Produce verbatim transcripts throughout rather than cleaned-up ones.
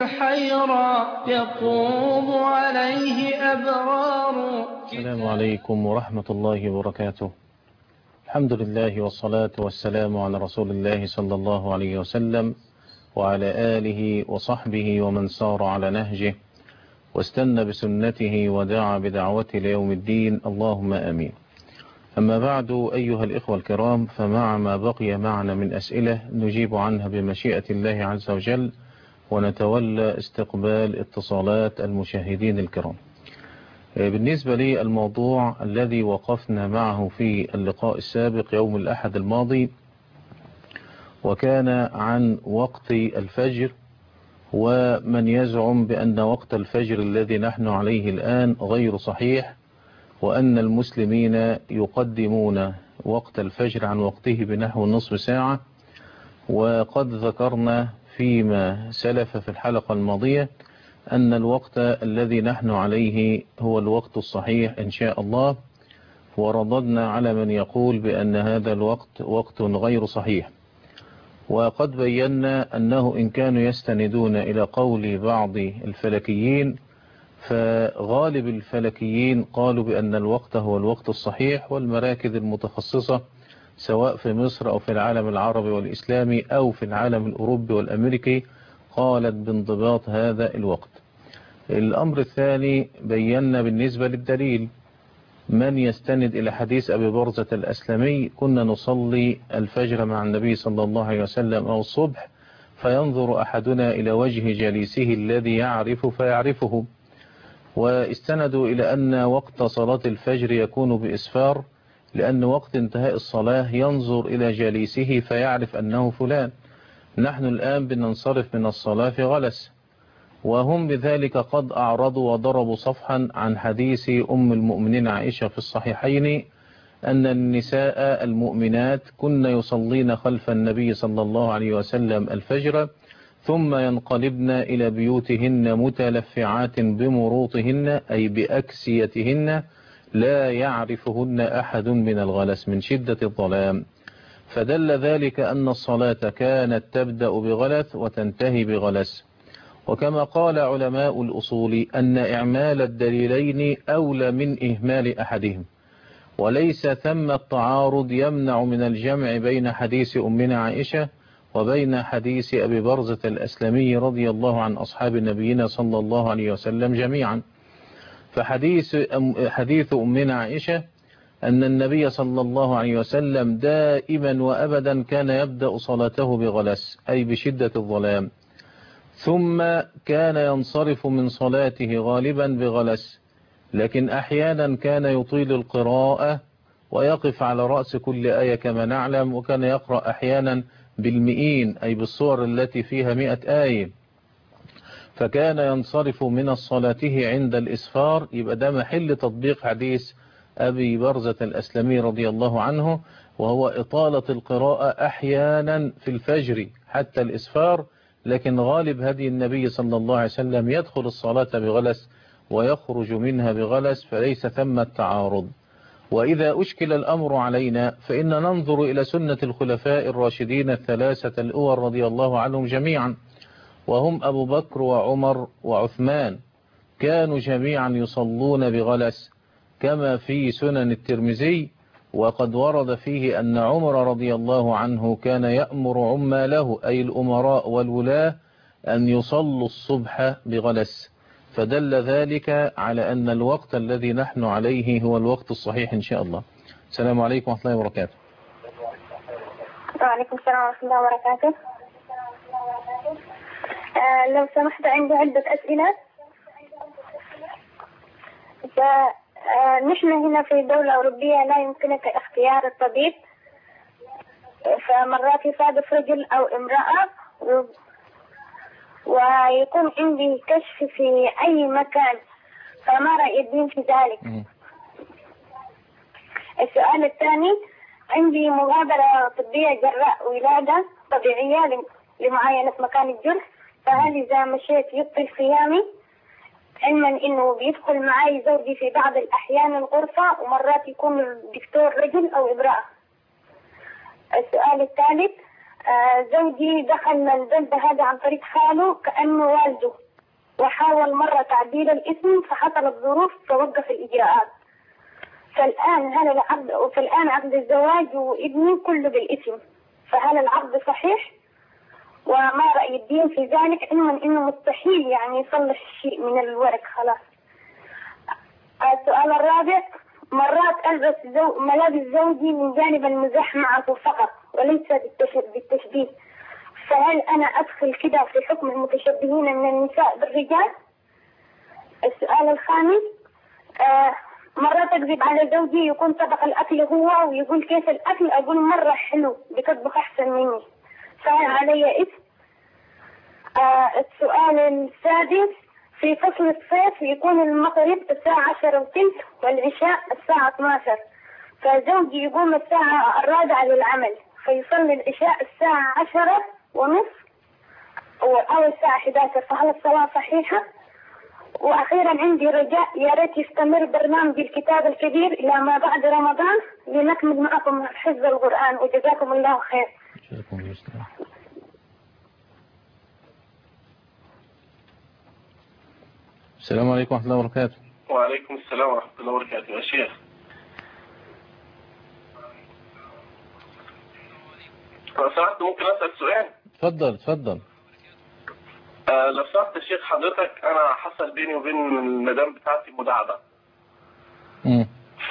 حيرا يقوم عليه أبرار. السلام عليكم ورحمة الله وبركاته. الحمد لله والصلاة والسلام على رسول الله صلى الله عليه وسلم وعلى آله وصحبه ومن سار على نهجه واستنى بسنته ودعا بدعوته ليوم الدين، اللهم آمين. أما بعد، أيها الإخوة الكرام، فمع ما بقي معنا من أسئلة نجيب عنها بمشيئة الله عز وجل، ونتولى استقبال اتصالات المشاهدين الكرام. بالنسبة لي الموضوع الذي وقفنا معه في اللقاء السابق يوم الأحد الماضي، وكان عن وقت الفجر، ومن يزعم بأن وقت الفجر الذي نحن عليه الآن غير صحيح، وأن المسلمين يقدمون وقت الفجر عن وقته بنحو نصف ساعة. وقد ذكرنا فيما سلف في الحلقة الماضية أن الوقت الذي نحن عليه هو الوقت الصحيح إن شاء الله، ورددنا على من يقول بأن هذا الوقت وقت غير صحيح. وقد بينا أنه إن كانوا يستندون إلى قول بعض الفلكيين، فغالب الفلكيين قالوا بأن الوقت هو الوقت الصحيح، والمراكز المتخصصة سواء في مصر أو في العالم العربي والإسلامي أو في العالم الأوروبي والأمريكي قالت بانضباط هذا الوقت. الأمر الثاني، بينا بالنسبة للدليل من يستند إلى حديث أبي برزة الأسلمي: كنا نصلي الفجر مع النبي صلى الله عليه وسلم أو الصبح، فينظر أحدنا إلى وجه جليسه الذي يعرف فيعرفه. واستندوا إلى أن وقت صلاة الفجر يكون بإسفار، لأن وقت انتهاء الصلاة ينظر إلى جليسه فيعرف أنه فلان. نحن الآن بننصرف من الصلاة في غلس، وهم بذلك قد أعرضوا وضربوا صفحا عن حديث أم المؤمنين عائشة في الصحيحين أن النساء المؤمنات كن يصلين خلف النبي صلى الله عليه وسلم الفجر، ثم ينقلبن إلى بيوتهن متلفعات بمروطهن أي بأكسيتهن لا يعرفهن أحد من الغلس من شدة الظلام. فدل ذلك أن الصلاة كانت تبدأ بغلس وتنتهي بغلس. وكما قال علماء الأصول أن إعمال الدليلين أولى من إهمال أحدهم، وليس ثم التعارض يمنع من الجمع بين حديث أمنا عائشة وبين حديث أبي برزة الأسلمي رضي الله عن أصحاب نبينا صلى الله عليه وسلم جميعا. فحديث أم حديث أمنا عائشة أن النبي صلى الله عليه وسلم دائما وأبدا كان يبدأ صلاته بغلس أي بشدة الظلام، ثم كان ينصرف من صلاته غالبا بغلس، لكن أحيانا كان يطيل القراءة ويقف على رأس كل آية كما نعلم، وكان يقرأ أحيانا بالمئين أي بالصور التي فيها مئة آية، فكان ينصرف من الصلاة عند الإسفار. يبقى ده محل تطبيق حديث أبي برزة الأسلمي رضي الله عنه، وهو إطالة القراءة أحيانا في الفجر حتى الإسفار، لكن غالب هدي النبي صلى الله عليه وسلم يدخل الصلاة بغلس ويخرج منها بغلس، فليس ثم التعارض. وإذا أشكل الأمر علينا فإن ننظر إلى سنة الخلفاء الراشدين الثلاثة الأول رضي الله عنهم جميعا، وهم أبو بكر وعمر وعثمان، كانوا جميعا يصلون بغلس كما في سنن الترمذي. وقد ورد فيه أن عمر رضي الله عنه كان يأمر عماله أي الأمراء والولاة أن يصلوا الصبح بغلس، فدل ذلك على أن الوقت الذي نحن عليه هو الوقت الصحيح إن شاء الله. السلام عليكم ورحمة الله وبركاته. وعليكم السلام ورحمة الله وبركاته. آه لو سمحت عندي عدة أسئلة. فنحن هنا في دولة أوروبية لا يمكنك اختيار الطبيب، فمرات يصادف رجل أو امرأة ويكون عندي كشف في أي مكان، فما رأي الدين في ذلك؟ السؤال الثاني، عندي مغادرة طبية جراء ولادة طبيعية لمعاينة مكان الجرح، فهل إذا مشيت يبطل صيامي؟ علما إنه بيدخل معي زوجي في بعض الأحيان الغرفة، ومرات يكون الدكتور رجل أو امرأة. السؤال الثالث، آه زوجي دخل البلدة هذا عن طريق خاله كأنه والده، وحاول مرة تعديل الاسم فحصلت ظروف توقف الإجراءات. فالآن هل العقد فالآن عقد الزواج وابني كله بالاسم، فهل العقد صحيح؟ وما رأي الدين في ذلك، علما إنه مستحيل يعني يصلح شيء من الورق خلاص. السؤال الرابع، مرات ألبس زو... ملابس زوجي من جانب المزاح معه فقط وليس بالتشبيه، فهل أنا أدخل كده في حكم المتشبهين من النساء بالرجال؟ السؤال الخامس، آه مرات أكذب على زوجي، يكون طبق الأكل هو ويقول كيف الأكل، أقول مرة حلو بتطبخ أحسن مني، فهل علي إثم؟ آه السؤال السادس، في فصل الصيف يكون المغرب الساعة عشرة وثلث والعشاء الساعة اثني عشر، فزوجي يقوم الساعة الرابعة للعمل فيصلي العشاء الساعة عشرة ونصف أو الساعة أحد عشر، فهل الصلاة صحيحة؟ وأخيرا عندي رجاء، يا ريت يستمر برنامج الكتاب الكبير إلى ما بعد رمضان لنكمل معكم حفظ القرآن، وجزاكم الله خير. السلام عليكم ورحمة الله وبركاته. وعليكم السلام ورحمة الله وبركاته. يا شيخ لو سمحت ممكن أسأل سؤال؟ اتفضل اتفضل. آه لو سمحت يا شيخ حضرتك، أنا حصل بيني وبين المدام بتاعتي مداعبة. امم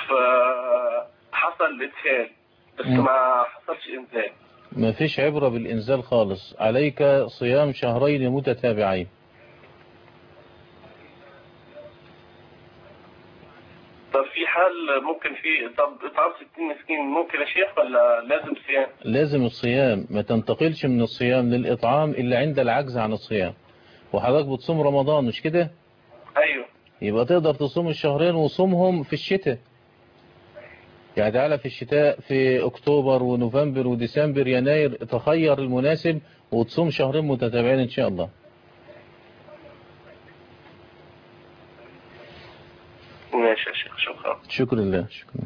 فحصل إدخال بس مم. ما حصلش إنزال. ما فيش عبرة بالإنزال خالص، عليك صيام شهرين متتابعين. طب في حال ممكن في طب إطعام ستين مسكين ممكن يا شيخ ولا لازم صيام؟ لازم الصيام، ما تنتقلش من الصيام للإطعام إلا عند العجز عن الصيام. وحضرتك بتصوم رمضان مش كده؟ أيوه. يبقى تقدر تصوم الشهرين وصومهم في الشتاء. يعني تعالى في الشتاء في أكتوبر ونوفمبر وديسمبر يناير، تخير المناسب وتصوم شهرين متتابعين إن شاء الله. ماشي يا شيخ، شكرا. شكرا لله. شكرا.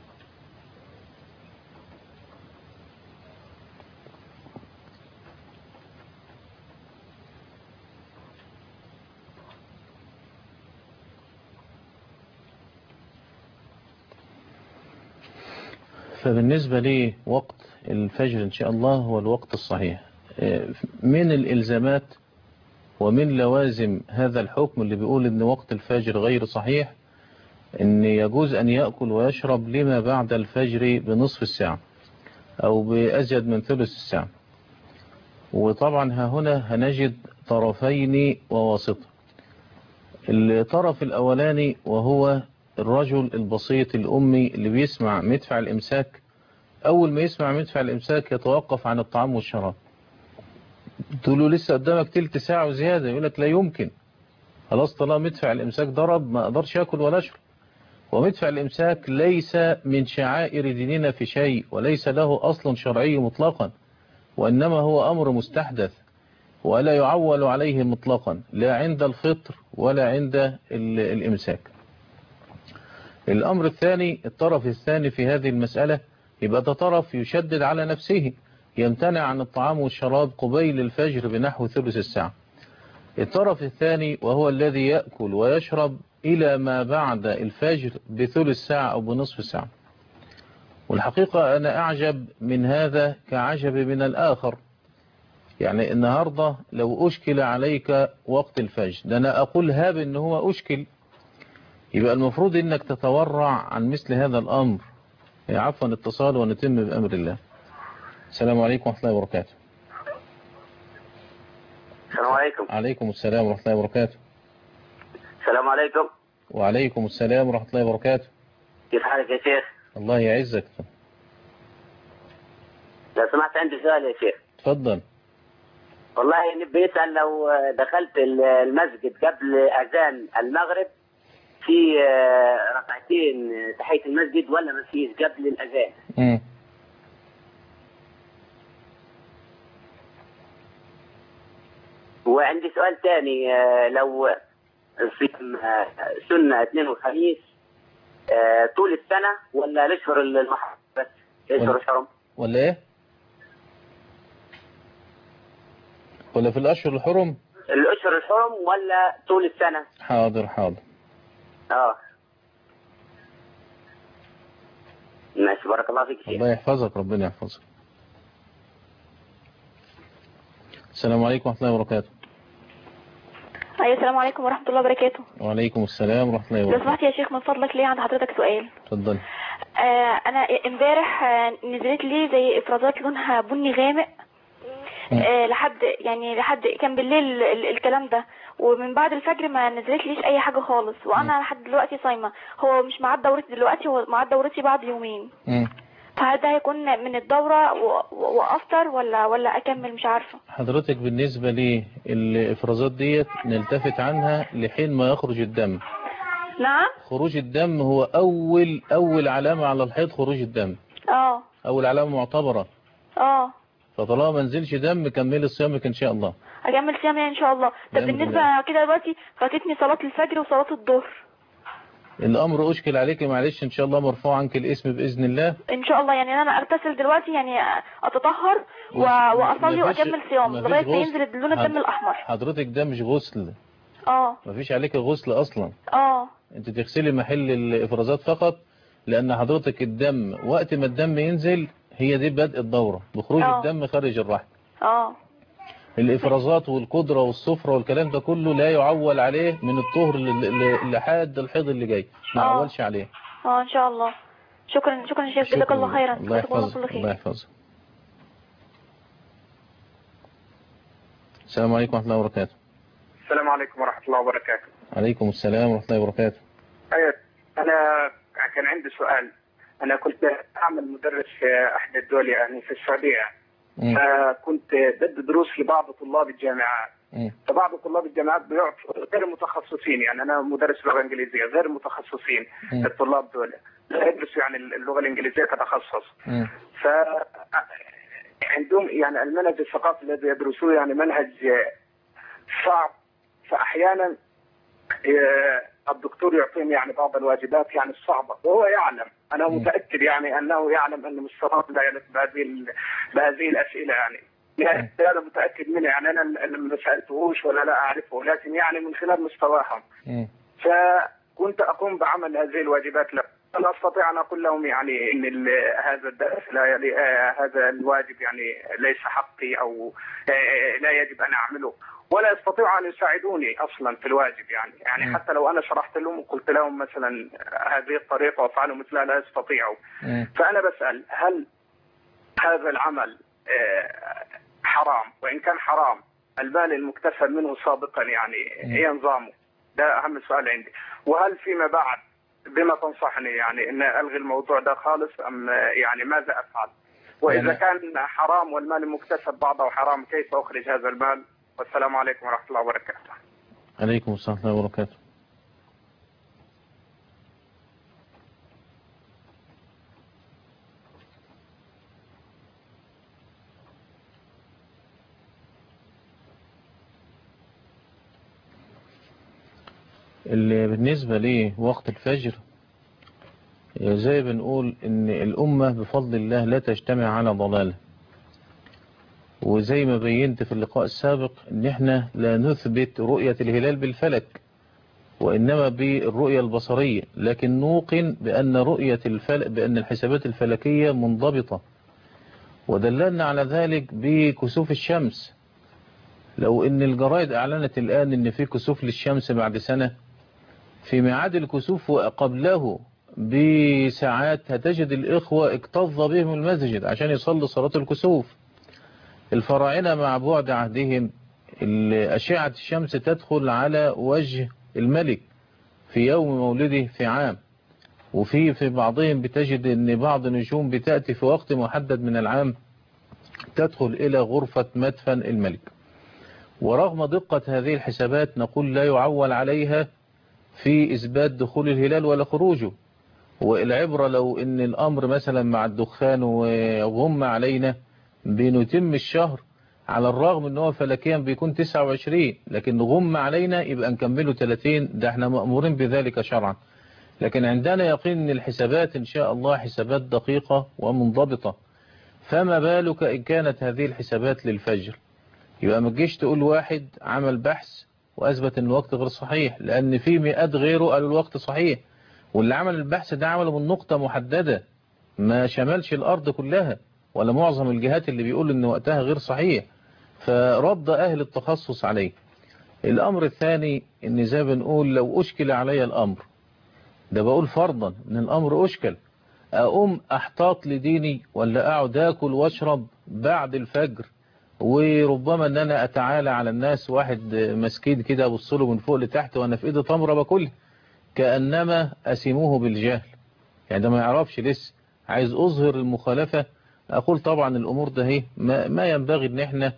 فبالنسبة لي وقت الفجر إن شاء الله هو الوقت الصحيح. من الإلزامات ومن لوازم هذا الحكم اللي بيقول إن وقت الفجر غير صحيح، إن يجوز أن يأكل ويشرب لما بعد الفجر بنصف الساعة أو بأزيد من ثلث الساعة. وطبعا ها هنا هنجد طرفين وواسطة. الطرف الأولاني وهو الرجل البسيط الأمي اللي بيسمع مدفع الإمساك، أول ما يسمع مدفع الإمساك يتوقف عن الطعام والشراب. تقول له لسه قدامك تلت ساعة وزيادة، يقول لك لا يمكن، خلاص طالما مدفع الإمساك ضرب ما أقدرش أكل ولا أشرب. ومدفع الإمساك ليس من شعائر ديننا في شيء، وليس له أصل شرعي مطلقا، وإنما هو أمر مستحدث ولا يعول عليه مطلقا، لا عند الفطر ولا عند الإمساك. الأمر الثاني، الطرف الثاني في هذه المسألة يبقى ده طرف يشدد على نفسه، يمتنع عن الطعام والشراب قبيل الفجر بنحو ثلث الساعة. الطرف الثاني وهو الذي يأكل ويشرب إلى ما بعد الفجر بثلث ساعة أو بنصف ساعة. والحقيقة أنا أعجب من هذا كعجب من الآخر. يعني النهاردة لو أشكل عليك وقت الفجر، ده أنا أقول هاب إن هو أشكل، يبقى المفروض إنك تتورع عن مثل هذا الأمر. عفوا اتصال ونتم بأمر الله. السلام عليكم ورحمة الله وبركاته. السلام عليكم. عليكم السلام ورحمة الله وبركاته. السلام عليكم. وعليكم السلام ورحمة الله وبركاته. كيف حالك يا شيخ؟ الله يعزك. لو سمحت عندي سؤال يا شيخ. تفضل. والله نبي يسأل، لو دخلت المسجد قبل أذان المغرب في ركعتين تحية المسجد ولا ما فيش قبل الأذان؟ امم وعندي سؤال ثاني، لو صيام سنة اثنين وخميس طول السنة ولا الأشهر المحرم بس؟ الأشهر الحرم ولا إيه؟ ولا في الأشهر الحرم؟ الأشهر الحرم ولا طول السنة؟ حاضر حاضر. اه ماشي، بارك الله فيك. الله يحفظك، ربنا يحفظك. السلام عليكم ورحمة الله وبركاته. ايوه السلام عليكم ورحمة الله وبركاته. وعليكم السلام ورحمة الله لو وبركاته. سمحت يا شيخ من فضلك ليه عند حضرتك سؤال. اتفضل. آه انا امبارح آه نزلت لي زي افرازات لونها بني غامق آه لحد يعني لحد كان بالليل ال- ال- الكلام ده، ومن بعد الفجر ما نزلت ليش اي حاجة خالص، وانا لحد دلوقتي صايمة. هو مش معاد دورتي دلوقتي، هو معاد دورتي بعد يومين. مم. فهل ده هيكون من الدورة و- و- وافطر ولا ولا اكمل؟ مش عارفة. حضرتك بالنسبة للإفرازات ديت نلتفت عنها لحين ما يخرج الدم. نعم. خروج الدم هو أول أول علامة على الحيض، خروج الدم. اه أول علامة معتبرة. اه فطالما ما نزلش دم كملي صيامك إن شاء الله. اكمل صيامي ان شاء الله. طب بأمر بالنسبة الله. كده دلوقتي فاتتني صلاة الفجر وصلاة الظهر. الأمر أشكل عليك، معلش إن شاء الله مرفوع عنك الاسم بإذن الله. ان شاء الله. يعني انا اغتسل دلوقتي، يعني اتطهر و... واصلي مفيش- واكمل صيام مفيش لغايه ما غسل. ينزل لون الدم الاحمر. حضرتك ده مش غسل. اه مفيش عليك غسل أصلا. اه أنت تغسلي محل الإفرازات فقط، لأن حضرتك الدم وقت ما الدم ينزل هي دي بدء الدورة بخروج آه. الدم خارج الرحم. اه الإفرازات والقدرة والصفرة والكلام ده كله لا يعول عليه من الطهر لحد الحيض اللي جاي، ما آه. يعولش عليه. اه ان شاء الله. شكرا شكرا يا شيخ، جزاك الله خيرا. الله جزاك الله يحفظك. كل الله خير. يحفظك. السلام عليكم ورحمة الله وبركاته. السلام عليكم ورحمة الله وبركاته. عليكم السلام ورحمة الله وبركاته. أيوة، أنا كان عندي سؤال. أنا كنت أعمل مدرس في أحد الدول يعني في السعودية. مم. فكنت بدي دروس لبعض طلاب الجامعات. مم. فبعض طلاب الجامعات بيعطوا غير متخصصين، يعني أنا مدرس لغة إنجليزية غير متخصصين. مم. الطلاب دول يدرسوا يعني اللغة الإنجليزية كتخصص. مم. ف عندهم يعني المنهج الثقافي الذي يدرسوه يعني منهج صعب. فأحيانا الدكتور يعطيني يعني بعض الواجبات يعني الصعبة، وهو يعلم، أنا متأكد يعني أنه يعلم أن مستواه لا يليق بهذه بهذه الأسئلة يعني. يعني أنا متأكد منه، يعني أنا ما سألتهوش ولا لا أعرفه، لكن يعني من خلال مستواهم. فكنت أقوم بعمل هذه الواجبات له. لا أستطيع أن أقول لهم يعني إن هذا الدرس لا يعني هذا الواجب يعني ليس حقي أو لا يجب أن أعمله، ولا يستطيعوا أن يساعدوني أصلا في الواجب يعني يعني م. حتى لو أنا شرحت لهم وقلت لهم مثلا هذه الطريقة وفعلوا مثلها لا يستطيعوا. م. فأنا بسأل هل هذا العمل حرام؟ وإن كان حرام المال المكتسب منه سابقا يعني م. إيه نظامه؟ ده أهم سؤال عندي. وهل فيما بعد بما تنصحني يعني إن ألغي الموضوع ده خالص أم يعني ماذا أفعل؟ وإذا كان حرام والمال المكتسب بعضه حرام كيف أخرج هذا المال؟ والسلام عليكم ورحمة الله وبركاته. عليكم السلام ورحمة الله وبركاته. اللي بالنسبة لي وقت الفجر زي بنقول ان الأمة بفضل الله لا تجتمع على ضلالة، وزي ما بينت في اللقاء السابق ان احنا لا نثبت رؤية الهلال بالفلك وإنما بالرؤية البصرية، لكن نوقن بأن رؤية الفلك بأن الحسابات الفلكية منضبطة، ودللنا على ذلك بكسوف الشمس. لو ان الجرائد اعلنت الآن ان في كسوف للشمس بعد سنة، في ميعاد الكسوف وقبله بساعات هتجد الإخوة اكتظ بهم المسجد عشان يصلوا صلاة الكسوف. الفراعنة مع بعد عهدهم أشعة الشمس تدخل على وجه الملك في يوم مولده في عام، وفي في بعضهم بتجد ان بعض النجوم بتأتي في وقت محدد من العام تدخل إلى غرفة مدفن الملك. ورغم دقة هذه الحسابات نقول لا يعول عليها في إثبات دخول الهلال ولا خروجه. والعبرة لو ان الأمر مثلا مع الدخان وغم علينا بنتم الشهر، على الرغم ان هو فلكيا بيكون تسعة وعشرين لكن غم علينا يبقى نكمله ثلاثين، ده احنا مأمورين بذلك شرعا. لكن عندنا يقين ان الحسابات ان شاء الله حسابات دقيقة ومنضبطة، فما بالك ان كانت هذه الحسابات للفجر. يبقى ما تجيش تقول واحد عمل بحث وأثبت أن الوقت غير صحيح، لأن في مئات غيره قالوا الوقت صحيح، واللي عمل البحث ده عمله من نقطة محددة ما شملش الأرض كلها ولا معظم الجهات اللي بيقول أن وقتها غير صحيح، فرد أهل التخصص عليه. الأمر الثاني أن زي ما بنقول لو أشكل علي الأمر، ده بقول فرضا أن الأمر أشكل، أقوم أحتاط لديني ولا أقعد أكل واشرب بعد الفجر، وربما أن أنا أتعالى على الناس، واحد مسكين كده أبص له من فوق لتحت وأنا في إيدي تمرة باكلها كأنما أسموه بالجهل، يعني ده ما يعرفش لسه، عايز أظهر المخالفة. أقول طبعا الأمور ده هي ما, ما ينبغي أن احنا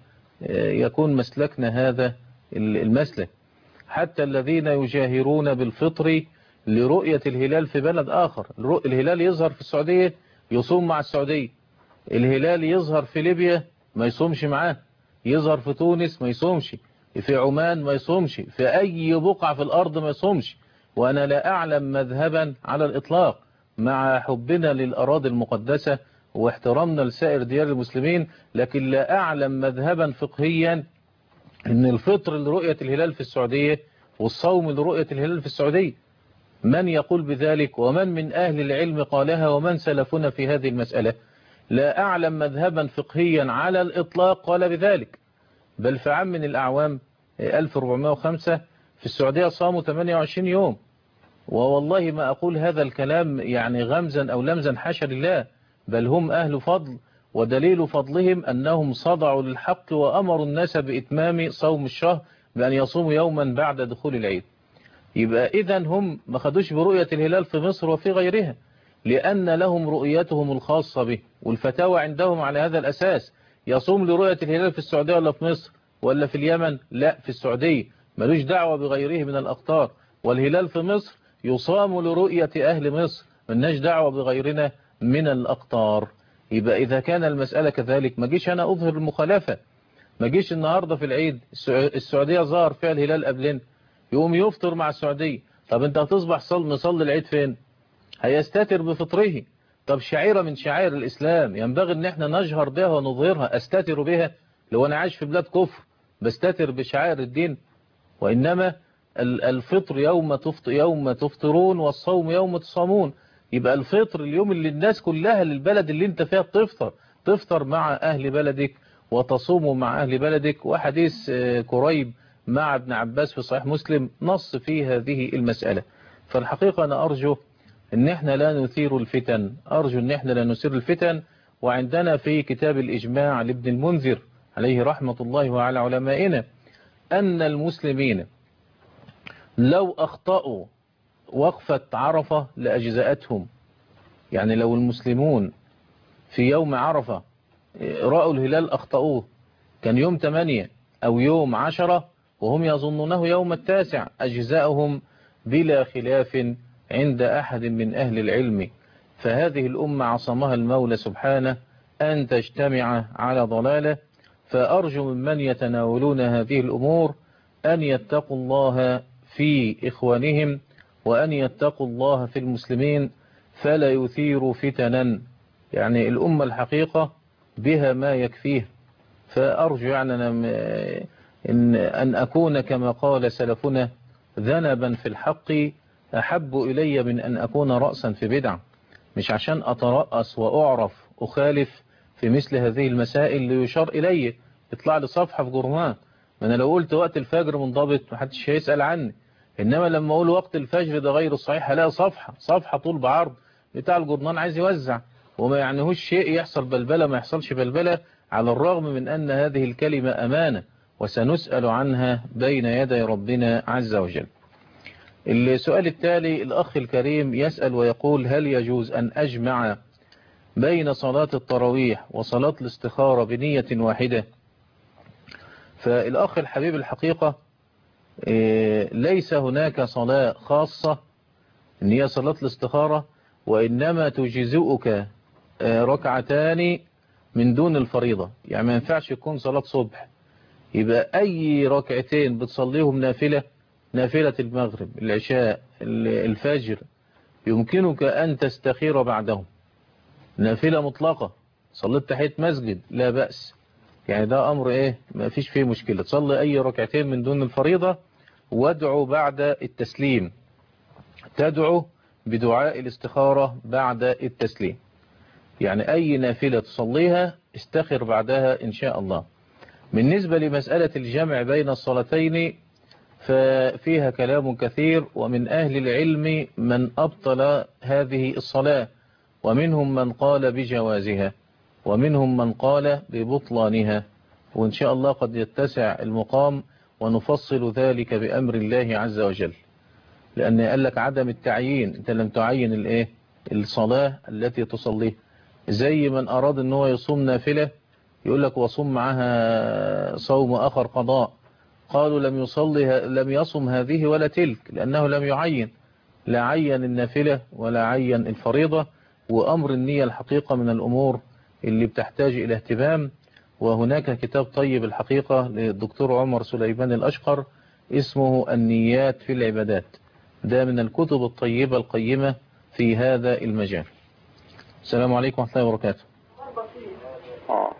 يكون مسلكنا هذا المسلك. حتى الذين يجاهرون بالفطر لرؤية الهلال في بلد آخر، الهلال يظهر في السعودية يصوم مع السعودية، الهلال يظهر في ليبيا ما يصومش معاه، يظهر في تونس ما يصومش، في عمان ما يصومش، في أي بقعة في الأرض ما يصومش. وأنا لا أعلم مذهبا على الإطلاق مع حبنا للأراضي المقدسة واحترامنا لسائر ديار المسلمين، لكن لا أعلم مذهبا فقهيا أن الفطر لرؤية الهلال في السعودية والصوم لرؤية الهلال في السعودية. من يقول بذلك ومن من أهل العلم قالها ومن سلفنا في هذه المسألة؟ لا أعلم مذهبا فقهيا على الإطلاق قال بذلك. بل في عام من الأعوام ألف وأربعمائة وخمسة في السعودية صاموا ثمانية وعشرين يوم، ووالله ما أقول هذا الكلام يعني غمزا أو لمزا حاشا لله، بل هم أهل فضل، ودليل فضلهم أنهم صدعوا للحق وأمروا الناس بإتمام صوم الشهر بأن يصوموا يوما بعد دخول العيد. يبقى إذن هم ما خدوش برؤية الهلال في مصر وفي غيرها، لأن لهم رؤيتهم الخاصة به، والفتاوى عندهم على هذا الأساس. يصوم لرؤية الهلال في السعودية ولا في مصر ولا في اليمن؟ لا، في السعودية، ملوش دعوة بغيره من الأقطار. والهلال في مصر يصام لرؤية أهل مصر، ملناش دعوة بغيرنا من الأقطار. يبقى إذا كان المسألة كذلك ما جيش أنا أظهر المخالفة، ما جيش النهاردة في العيد السعودية ظهر فيها الهلال قبلنا يقوم يفطر مع السعودية. طب انت هتصبح صل مصلي العيد فين؟ هيستتر بفطره. طب شعيرة من شعائر الإسلام ينبغي ان احنا نجهر بها ونظهرها، استتر بها. لو انا عايش في بلاد كفر بستتر بشعائر الدين؟ وإنما الفطر يوم تفطر يوم تفطرون والصوم يوم تصومون. يبقى الفطر اليوم اللي الناس كلها للبلد اللي انت فيها بتفطر، تفطر مع أهل بلدك وتصوم مع أهل بلدك. وحديث كريب مع ابن عباس في صحيح مسلم نص في هذه المسألة. فالحقيقة أنا أرجو أن احنا لا نثير الفتن، أرجو أن احنا لا نثير الفتن. وعندنا في كتاب الإجماع لابن المنذر عليه رحمة الله وعلى علمائنا أن المسلمين لو أخطأوا وقفة عرفة لأجزاءتهم. يعني لو المسلمون في يوم عرفة رأوا الهلال أخطأوه كان يوم ثمانية أو يوم عشرة وهم يظنونه يوم التاسع، أجزاءهم بلا خلاف عند أحد من أهل العلم. فهذه الأمة عصمها المولى سبحانه أن تجتمع على ضلالة. فأرجو ممن يتناولون هذه الأمور أن يتقوا الله في إخوانهم وأن يتقوا الله في المسلمين فلا يثيروا فتنا. يعني الأمة الحقيقة بها ما يكفيه. فأرجو يعني إن, أن أكون كما قال سلفنا ذنبا في الحق أحب إلي من أن أكون رأسا في بدع. مش عشان أترأس وأعرف أخالف في مثل هذه المسائل ليشار إلي يطلع لي صفحة في جرمان. ما أنا لو قلت وقت الفجر منضبط محدش هيسأل عني، إنما لما أقول وقت الفجر ده غير الصحيح هلاقي صفحة صفحة طول بعرض بتاع الجرنان عايز يوزع، وما يعنيهوش شيء يحصل بلبلة ما يحصلش بلبلة، على الرغم من أن هذه الكلمة أمانة وسنسأل عنها بين يدي ربنا عز وجل. السؤال التالي الأخ الكريم يسأل ويقول: هل يجوز أن أجمع بين صلاة التراويح وصلاة الاستخارة بنية واحدة؟ فالأخ الحبيب الحقيقة ليس هناك صلاة خاصة إن هي صلاة الاستخارة، وإنما تجزئك ركعتان من دون الفريضة. يعني ما ينفعش يكون صلاة صبح يبقى أي ركعتين بتصليهم نافلة، نافلة المغرب العشاء الفجر يمكنك أن تستخير بعدهم نافلة مطلقة. صليت تحية مسجد لا بأس، يعني ده أمر إيه ما فيش فيه مشكلة. تصلي أي ركعتين من دون الفريضة، وادعو بعد التسليم، تدعو بدعاء الاستخارة بعد التسليم. يعني أي نافلة تصليها استخر بعدها إن شاء الله. بالنسبة لمسألة الجمع بين الصلاتين ففيها كلام كثير، ومن أهل العلم من أبطل هذه الصلاة، ومنهم من قال بجوازها، ومنهم من قال ببطلانها، وإن شاء الله قد يتسع المقام ونفصل ذلك بأمر الله عز وجل. لأن قال لك عدم التعيين، أنت لم تعين الإيه الصلاة التي تصليها. زي من أراد أن هو يصوم نافلة يقول لك وصوم معها صوم آخر قضاء، قالوا لم يصلي لم يصم هذه ولا تلك، لأنه لم يعين، لا عين النافلة ولا عين الفريضة. وأمر النية الحقيقة من الأمور اللي بتحتاج إلى اهتمام. وهناك كتاب طيب الحقيقة للدكتور عمر سليمان الأشقر اسمه النيات في العبادات، ده من الكتب الطيبة القيمة في هذا المجال. السلام عليكم ورحمة الله وبركاته. آه.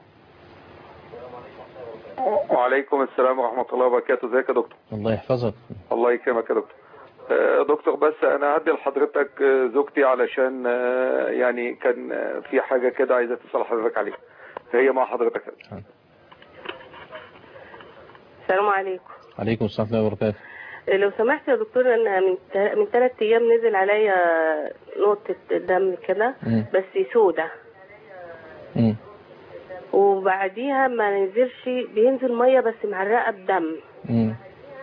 وعليكم السلام ورحمة الله وبركاته. ازيك يا دكتور؟ الله يحفظك. الله يكرمك يا دكتور. آه دكتور، بس انا هدي لحضرتك زوجتي علشان آه يعني كان في حاجة كده عايزة تسأل حضرتك عليها، فهي مع حضرتك. السلام عليكم. عليكم السلام ورحمة الله وبركاته. لو سمحت يا دكتور، انا من من ثلاث ايام نزل عليا نقطة دم كده بس سودة، وبعديها ما نزلش، بينزل مية بس معرقة بدم. مم.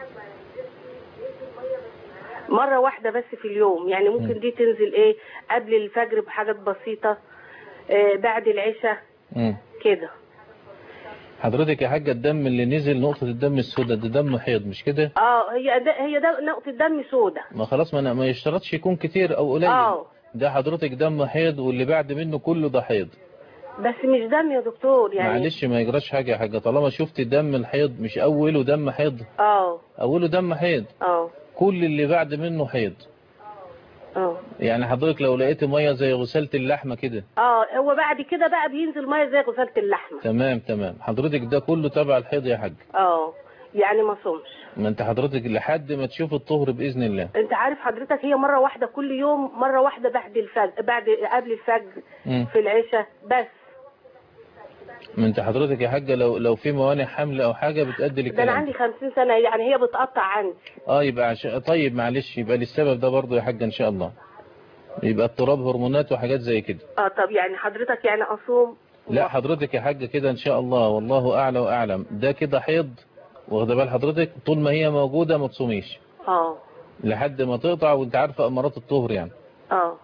مرة واحدة بس في اليوم، يعني ممكن مم. دي تنزل ايه قبل الفجر بحاجات بسيطة، آه بعد العشاء كده. حضرتك يا حاجة الدم اللي نزل نقطة الدم السوداء ده دم حيض مش كده؟ اه هي ده هي ده نقطة دم سوداء. ما خلاص ما, ما يشترطش يكون كتير او قليل. اه ده حضرتك دم حيض، واللي بعد منه كله ده حيض. بس مش دم يا دكتور يعني. معلش ما يجراش حاجة يا حاجة، طالما شفت دم الحيض مش اوله دم حيض. اه اوله دم حيض. اه كل اللي بعد منه حيض. اه يعني حضرتك لو لقيت مية زي غسالة اللحمة كده. اه هو بعد كده بقى بينزل مية زي غسالة اللحمة. تمام تمام. حضرتك ده كله تبع الحيض يا حاج. اه يعني ما صومش. ما انت حضرتك لحد ما تشوف الطهر بإذن الله. انت عارف حضرتك هي مرة واحدة كل يوم، مرة واحدة بعد الفجر، بعد قبل الفجر م. في العشاء بس. ما انت حضرتك يا حاجة لو لو في موانع حمل او حاجة بتأدي للكلام. ده انا عندي خمسين سنة، يعني هي بتقطع عندي. اه يبقى عش... طيب معلش يبقى للسبب ده برضه يا حاجة ان شاء الله، يبقى اضطراب هرمونات وحاجات زي كده. اه طب يعني حضرتك يعني اصوم؟ لا حضرتك يا حاجة كده ان شاء الله، والله اعلى واعلم، ده كده حيض واخده بال حضرتك، طول ما هي موجودة ما تصوميش. اه لحد ما تقطع، وانت عارفة امارات الطهر يعني. اه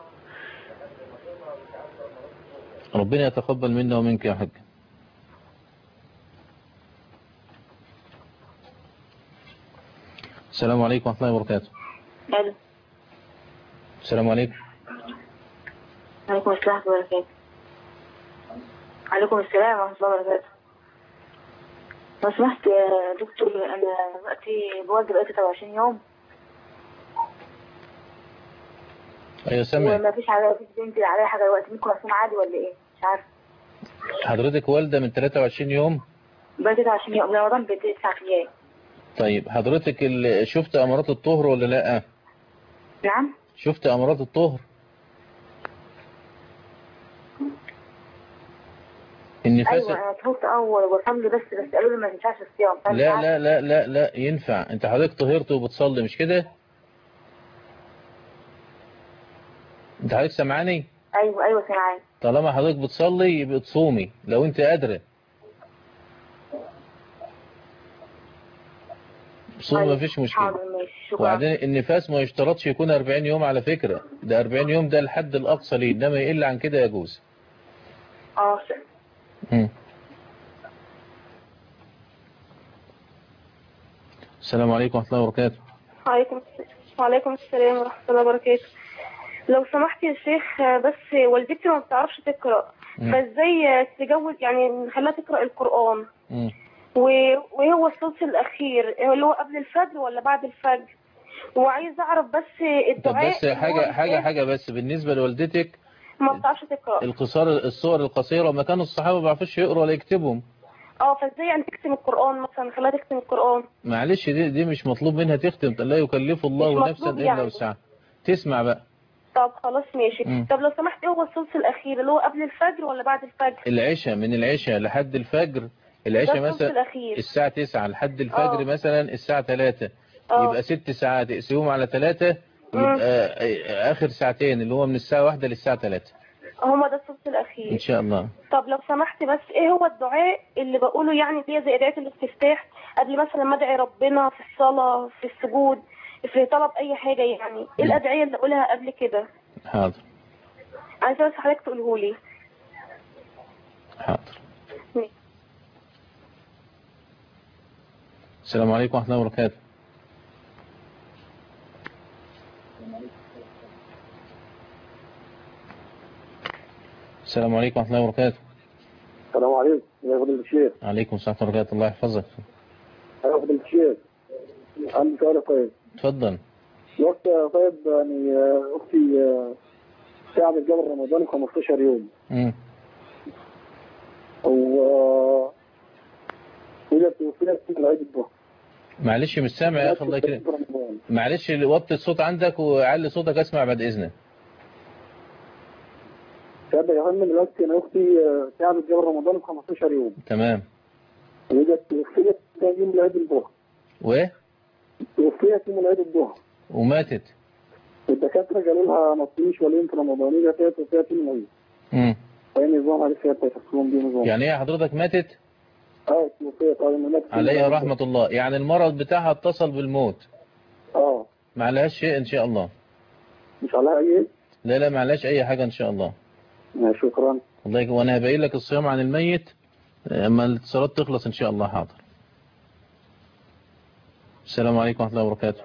ربنا يتقبل منا ومنك يا حاج. السلام عليكم ورحمة الله وبركاته. الو. السلام عليكم. عليكم السلام ورحمة الله وبركاته. عليكم السلام ورحمة الله وبركاته. لو سمحت يا دكتور، أنا دلوقتي بوالدي بقيت تسعة وعشرين يوم. أيوة سامع. وما فيش عليا، مفيش بنتي عليا حاجة دلوقتي، ممكن أصوم عادي ولا إيه؟ مش عارفة. حضرتك والدة من ثلاثة وعشرين يوم؟ بقيت تسعة وعشرين يوم، رمضان بقيت تسعة أيام. طيب حضرتك ال... شفت أمارات الطهر ولا لا؟ نعم؟ شفت أمارات الطهر؟ النفاس. أيوة أنا طهرت أول وبصلي، بس بس قالوا لي ما ينفعش الصيام. لا لا لا لا لا ينفع، أنت حضرتك طهرت وبتصلي مش كده؟ أنت حضرتك سامعاني؟ أيوة أيوة سامعاني. طالما حضرتك بتصلي يبقى تصومي لو أنت قادرة. صوم ما فيش مشكلة. وبعدين النفاس ما يشترطش يكون أربعين يوم على فكرة، ده أربعين يوم ده الحد الأقصى ليه، إنما يقل عن كده يجوز. اه امم السلام عليكم ورحمة الله وبركاته. وعليكم وعليكم السلام ورحمة الله وبركاته. لو سمحت يا شيخ، بس والدتي ما بتعرفش تقرأ، فازاي تجوز يعني نخليها تقرأ القرآن؟ امم وإيه هو الثلث الأخير اللي هو قبل الفجر ولا بعد الفجر؟ وعايز أعرف بس الدعاء. طب بس حاجة حاجة حاجة بس بالنسبة لوالدتك ما بتعرفش تقرأ. القصار الصور القصيرة، ما كانوا الصحابة ما بيعرفوش يقروا ولا يكتبهم. اه فازاي يعني تختم القرآن مثلا، خلاها تختم القرآن؟ معلش دي دي مش مطلوب منها تختم، لا يكلف الله نفسا إلا يعني. وسعها. تسمع بقى. طب خلاص ماشي. مم. طب لو سمحت ايه هو الثلث الأخير اللي هو قبل الفجر ولا بعد الفجر؟ العشاء، من العشاء لحد الفجر. العشاء ده الثلث مثلا الأخير. الساعة تسعة لحد الفجر اه. مثلا الساعة ثلاثة. اه. يبقى ست ساعات اقسمهم على ثلاثة، يبقى آخر ساعتين اللي هو من الساعة واحدة للساعة ثلاثة. هما ده الثلث الأخير إن شاء الله. طب لو سمحت بس ايه هو الدعاء اللي بقوله يعني هي زي ادعية الاستفتاح قبل مثلا ما ادعي ربنا في الصلاة في السجود في طلب اي حاجة، يعني ايه الادعية اللي اقولها قبل كده؟ حاضر. عايزة بس حضرتك تقوله لي. حاضر. السلام عليكم ورحمة الله وبركاته. السلام عليكم ورحمة الله وبركاته. السلام عليكم يا فضيلة الشيخ. عليكم السلام ورحمة الله وبركاته. الله يحفظك. يا فضيلة الشيخ عندي سؤال. طيب اتفضل. وقت طيب يعني اختي تعبت قبل رمضان خمستاشر يوم. امم و وجدت وفيت في العيد الظهر. معلش مش سامع يا اخي الله يكرمك. معلش وطي الصوت عندك وعلي صوتك اسمع بعد اذنك. شاب يا فندم دلوقتي انا اختي تعبت قبل رمضان ب خمستاشر يوم. تمام. وجدت وفيت يوم العيد الظهر. و وفيت يوم العيد الظهر. وماتت. الدكاتره قالوا لها ما تصوميش ولا يوم في رمضان، هي فيت وفيت يوم العيد. امم فهي نظام على فيها تفصلون دي نظام. يعني ايه حضرتك ماتت؟ اه وفيت اه ماتت. عليها رحمة الله. يعني المرض بتاعها اتصل بالموت. اه. ما عليهاش شيء ان شاء الله. مش عليها اي؟ لا لا ما عليهاش اي حاجة ان شاء الله. شكرا. الله يجب. وانا هبين لك الصيام عن الميت اما الاتصالات تخلص ان شاء الله. حاضر. السلام عليكم ورحمة الله وبركاته.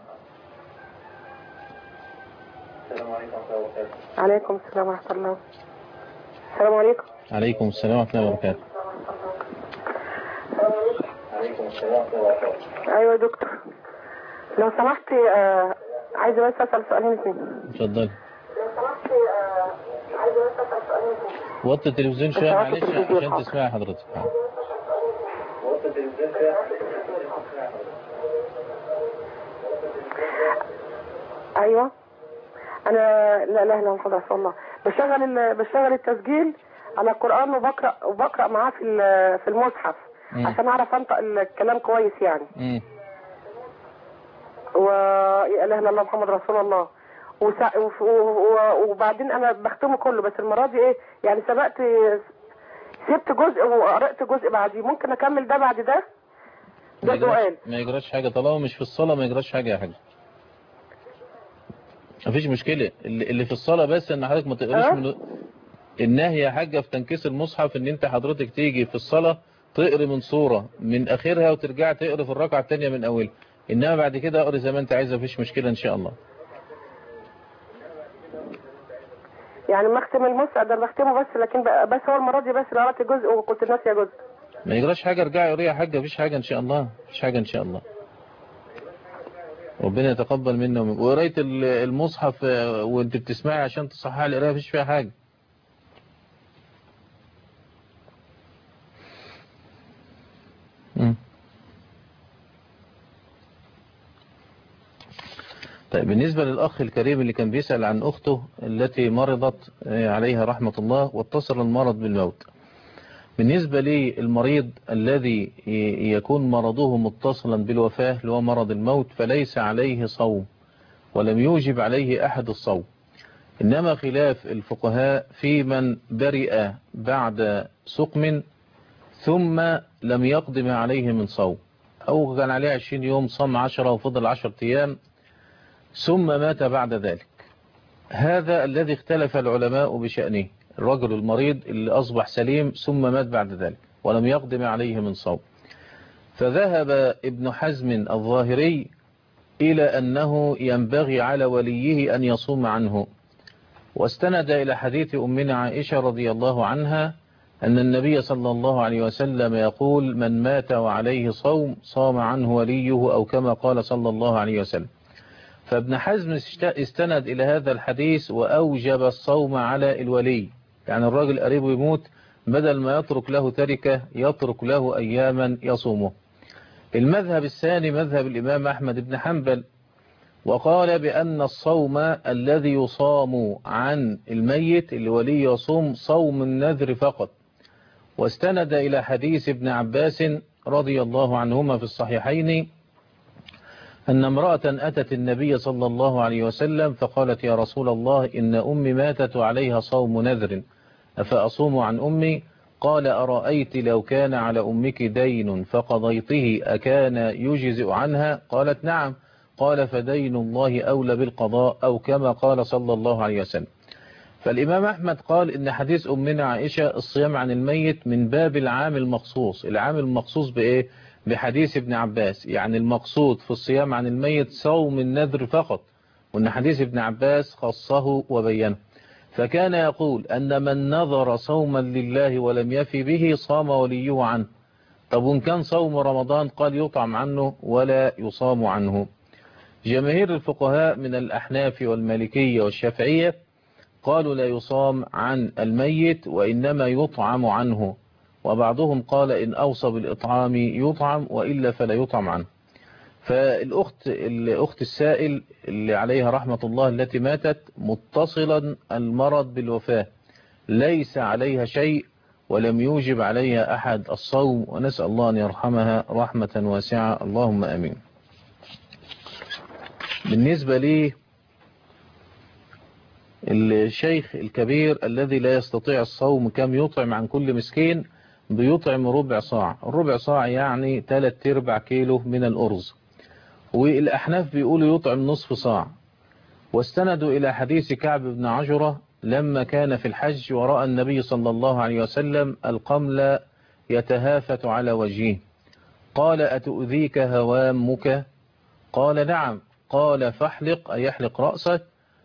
السلام عليكم ورحمة الله وبركاته. عليكم السلام ورحمة الله. السلام عليكم. عليكم السلام ورحمة الله وبركاته. عليكم السلام ورحمة الله وبركاته. ايوه يا دكتور لو سمحتي آه عايزة بس اسأل سؤالين اثنين. اتفضلي. لو سمحتي آه عايزة بس اسأل سؤالين اثنين. وطي التلفزيون شوية معلش عشان تسمعي حضرتك. وطي التلفزيون شوية. ايوه انا لا اله الا الله رسول الله بشغل بشغل التسجيل على القرآن وبقرأ وبقرأ معاه في في المصحف مم. عشان اعرف انطق الكلام كويس يعني. امم ويا اله الا الله محمد رسول الله وسا... وف... وبعدين انا بختمه كله، بس المره دي ايه يعني سبقت سبت جزء وقرأت جزء بعديه، ممكن اكمل ده بعد ده؟ ده سؤال. ما يجراش حاجة طالما مش في الصلاة، ما يجراش حاجة يا حاج. مفيش مشكلة. اللي, اللي في الصلاة بس ان حضرتك ما تقراش أه؟ من النهي يا حاجة في تنكيس المصحف ان انت حضرتك تيجي في الصلاة تقري من صورة من اخرها وترجع تقري في الركعة الثانية من اولها، انما بعد كده اقري زي ما انت عايزة مفيش مشكلة ان شاء الله. يعني ما اختم المصحف ده بختمه بس، لكن بس هو المرة دي بس قرأت جزء وكنت ناسية جزء. ما يجراش حاجة، ارجعي قري يا حاجة مفيش حاجة ان شاء الله. مفيش حاجة ان شاء الله. ربنا يتقبل منا ومنكم. وقرايه المصحف وانت بتسمعي عشان تصححي القرايه مفيش فيها حاجه. طيب بالنسبة للأخ الكريم اللي كان بيسأل عن أخته التي مرضت عليها رحمة الله واتصل المرض بالموت، بالنسبة للمريض الذي يكون مرضه متصلا بالوفاة اللي هو مرض الموت فليس عليه صوم ولم يوجب عليه أحد الصوم، إنما خلاف الفقهاء في من برئ بعد سقم ثم لم يقدم عليه من صوم، أو كان عليه عشرين يوم صام عشرة وفضل عشرة أيام ثم مات بعد ذلك. هذا الذي اختلف العلماء بشأنه، الرجل المريض اللي أصبح سليم ثم مات بعد ذلك ولم يقدم عليه من صوم. فذهب ابن حزم الظاهري إلى أنه ينبغي على وليه أن يصوم عنه، واستند إلى حديث أمنا عائشة رضي الله عنها أن النبي صلى الله عليه وسلم يقول: من مات وعليه صوم صام عنه وليه، أو كما قال صلى الله عليه وسلم. فابن حزم استند إلى هذا الحديث وأوجب الصوم على الولي، يعني الراجل قريبه يموت بدل ما يترك له تركة يترك له أياما يصومه. المذهب الثاني مذهب الإمام أحمد بن حنبل، وقال بأن الصوم الذي يصام عن الميت اللي ولي يصوم صوم النذر فقط، واستند إلى حديث ابن عباس رضي الله عنهما في الصحيحين أن امرأة أتت النبي صلى الله عليه وسلم فقالت يا رسول الله إن أمي ماتت عليها صوم نذر أفأصوم عن أمي؟ قال أرأيت لو كان على أمك دين فقضيته أكان يجزئ عنها؟ قالت نعم. قال فدين الله أولى بالقضاء، أو كما قال صلى الله عليه وسلم. فالإمام أحمد قال إن حديث أمنا عائشة الصيام عن الميت من باب العام المخصوص. العام المخصوص بإيه؟ بحديث ابن عباس، يعني المقصود في الصيام عن الميت صوم النذر فقط، وإن حديث ابن عباس خصه وبينه. فكان يقول أن من نذر صوما لله ولم يفي به صام وليه عنه. طب وإن كان صوم رمضان قال يطعم عنه ولا يصام عنه. جماهير الفقهاء من الأحناف والمالكية والشافعية قالوا لا يصام عن الميت وإنما يطعم عنه، وبعضهم قال إن أوصى بالإطعام يطعم وإلا فلا يطعم عنه. فالأخت الأخت السائل اللي عليها رحمة الله التي ماتت متصلا المرض بالوفاة، ليس عليها شيء ولم يوجب عليها أحد الصوم، ونسأل الله أن يرحمها رحمة واسعة، اللهم أمين. بالنسبة لي الشيخ الكبير الذي لا يستطيع الصوم كم يطعم عن كل مسكين؟ بيطعم ربع صاع. الربع صاع يعني ثلاث ارباع كيلو من الأرز. والأحناف بيقولوا يطعم نصف صاع، واستندوا إلى حديث كعب بن عجرة لما كان في الحج ورأى النبي صلى الله عليه وسلم القمل يتهافت على وجهه، قال أتؤذيك هوامك؟ قال نعم. قال فاحلق، أي يحلق رأسك،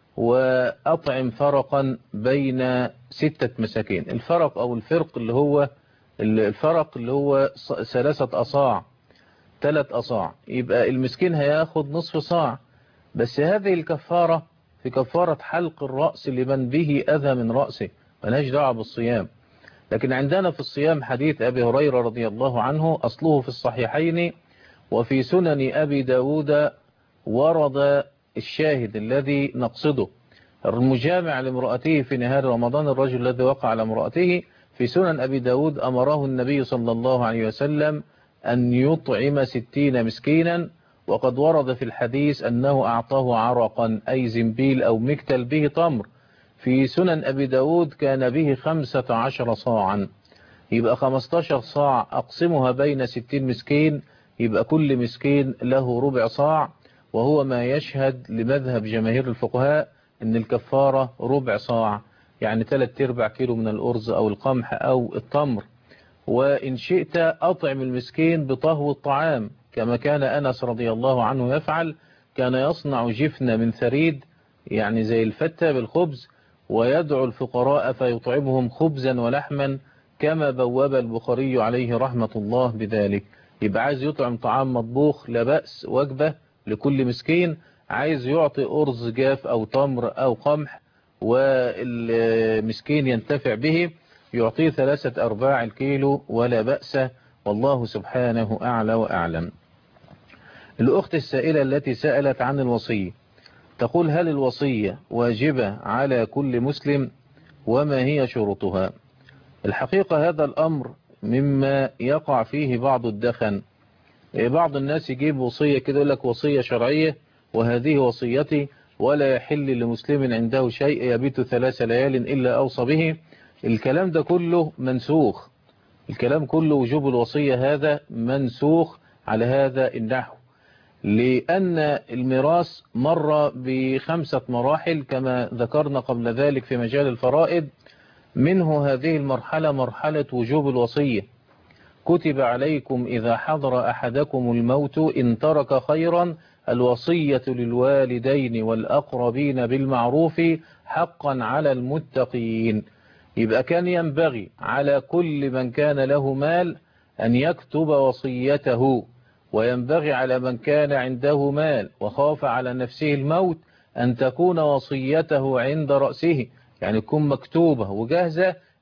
وأطعم فرقا بين ستة مساكين. الفرق أو الفرق اللي هو الفرق اللي هو ثلاثة أصاع، ثلاث أصاع، يبقى المسكين هياخد نصف صاع. بس هذه الكفارة في كفارة حلق الرأس لمن به أذى من رأسه، ملهاش دعوة بالصيام. لكن عندنا في الصيام حديث أبي هريرة رضي الله عنه أصله في الصحيحين وفي سنن أبي داود، ورد الشاهد الذي نقصده المجامع لامرأته في نهار رمضان، الرجل الذي وقع على امرأته. في سنن أبي داود أمره النبي صلى الله عليه وسلم أن يطعم ستين مسكينا، وقد ورد في الحديث أنه أعطاه عرقا أي زنبيل أو مكتل به تمر. في سنن أبي داود كان به خمسة عشر صاعا، يبقى خمسة عشر صاع أقسمها بين ستين مسكين، يبقى كل مسكين له ربع صاع، وهو ما يشهد لمذهب جماهير الفقهاء أن الكفارة ربع صاع، يعني ثلاث ارباع كيلو من الأرز أو القمح أو التمر. وإن شئت أطعم المسكين بطهو الطعام كما كان أنس رضي الله عنه يفعل، كان يصنع جفن من ثريد يعني زي الفتة بالخبز، ويدعو الفقراء فيطعمهم خبزا ولحما كما بواب البخاري عليه رحمة الله بذلك. يبقى عايز يطعم طعام مطبوخ لا بأس، وجبة لكل مسكين. عايز يعطي أرز جاف أو تمر أو قمح والمسكين ينتفع به، يعطيه ثلاثة أرباع الكيلو ولا بأس، والله سبحانه أعلى وأعلم. الأخت السائلة التي سألت عن الوصية تقول هل الوصية واجبة على كل مسلم وما هي شروطها؟ الحقيقة هذا الأمر مما يقع فيه بعض الدخن. بعض الناس يجيب وصية كده يقول لك وصية شرعية وهذه وصيتي، ولا يحل لمسلم عنده شيء يبيت ثلاث ليال إلا أوصى به. الكلام ده كله منسوخ، الكلام كله وجوب الوصية هذا منسوخ على هذا النحو، لأن الميراث مر بخمسة مراحل كما ذكرنا قبل ذلك في مجال الفرائض. منه هذه المرحلة مرحلة وجوب الوصية. كتب عليكم إذا حضر أحدكم الموت إن ترك خيرا الوصية للوالدين والأقربين بالمعروف حقا على المتقين. يبقى كان ينبغي على كل من كان له مال أن يكتب وصيته، وينبغي على من كان عنده مال وخاف على نفسه الموت أن تكون وصيته عند رأسه، يعني تكون مكتوبة وجاهزة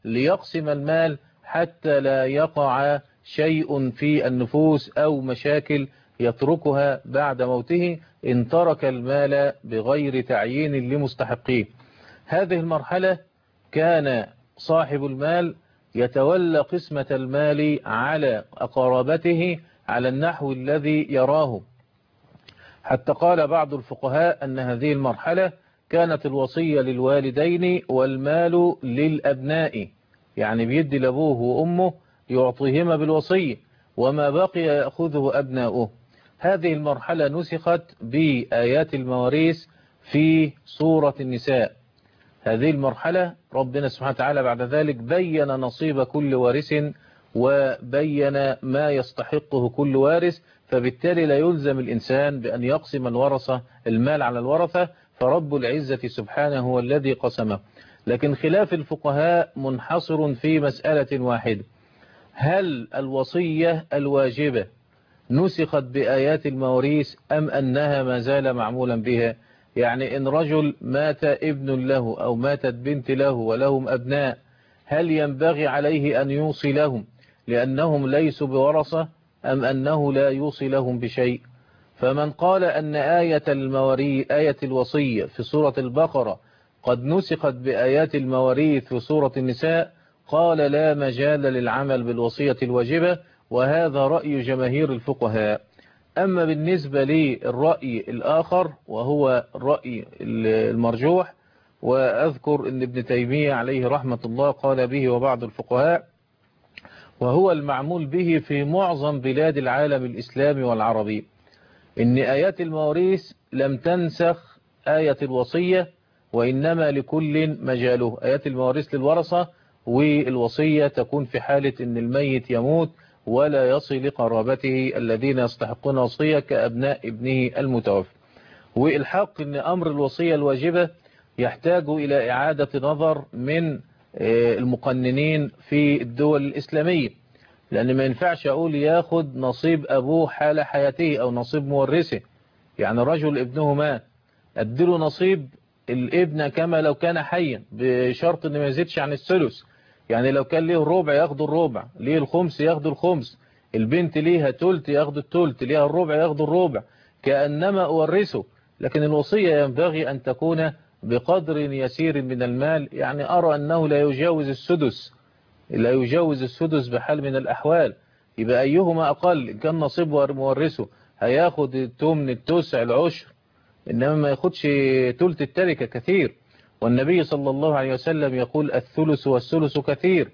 ليقسم المال حتى لا يقع شيء في النفوس أو مشاكل يتركها بعد موته إن ترك المال بغير تعيين لمستحقيه. هذه المرحلة كان صاحب المال يتولى قسمة المال على أقرابته على النحو الذي يراه، حتى قال بعض الفقهاء أن هذه المرحلة كانت الوصية للوالدين والمال للأبناء، يعني بيدي لأبوه وأمه يعطيهما بالوصية وما بقي يأخذه أبناؤه. هذه المرحلة نسخت بآيات المواريث في سورة النساء. هذه المرحلة ربنا سبحانه وتعالى بعد ذلك بين نصيب كل وارث وبين ما يستحقه كل وارث، فبالتالي لا يلزم الإنسان بأن يقسم الورثة المال على الورثة، فرب العزة سبحانه هو الذي قسمه. لكن خلاف الفقهاء منحصر في مسألة واحدة: هل الوصية الواجبة نسخت بآيات المواريث أم أنها ما زال معمولا بها؟ يعني إن رجل مات ابن له أو ماتت بنت له ولهم أبناء، هل ينبغي عليه أن يوصي لهم لأنهم ليسوا بورثة أم أنه لا يوصي لهم بشيء؟ فمن قال أن آية المواريث آية الوصية في سورة البقرة قد نسخت بآيات المواريث في سورة النساء قال لا مجال للعمل بالوصية الواجبة، وهذا رأي جماهير الفقهاء. أما بالنسبة للرأي الآخر وهو الرأي المرجوح، وأذكر أن ابن تيمية عليه رحمة الله قال به وبعض الفقهاء، وهو المعمول به في معظم بلاد العالم الإسلامي والعربي، إن آيات المواريث لم تنسخ آية الوصية، وإنما لكل مجاله. آيات المواريث للورثة، والوصية تكون في حالة أن الميت يموت ولا يصل لقرابته الذين يستحقون وصية كأبناء ابنه المتوفى. والحق أن أمر الوصية الواجبة يحتاج إلى إعادة نظر من المقننين في الدول الإسلامية، لأن ما ينفعش أقول ياخد نصيب أبوه حال حياته أو نصيب مورثه. يعني رجل ابنه مات أديله نصيب الابن كما لو كان حيا، بشرط أن ما يزيدش عن الثلث. يعني لو كان ليه الربع ياخدوا الربع، ليه الخمس ياخدوا الخمس، البنت ليها تلت ياخدوا التلت، ليها الربع ياخدوا الربع، كأنما أورثه. لكن الوصية ينبغي أن تكون بقدر يسير من المال، يعني أرى أنه لا يجاوز السدس، لا يجاوز السدس بحال من الأحوال. يبقى أيهما أقل؟ إن كان نصيب مورثه هياخد التمن التسع العشر، إنما ما ياخدش تلت التركة كثير. والنبي صلى الله عليه وسلم يقول الثلث والثلث كثير.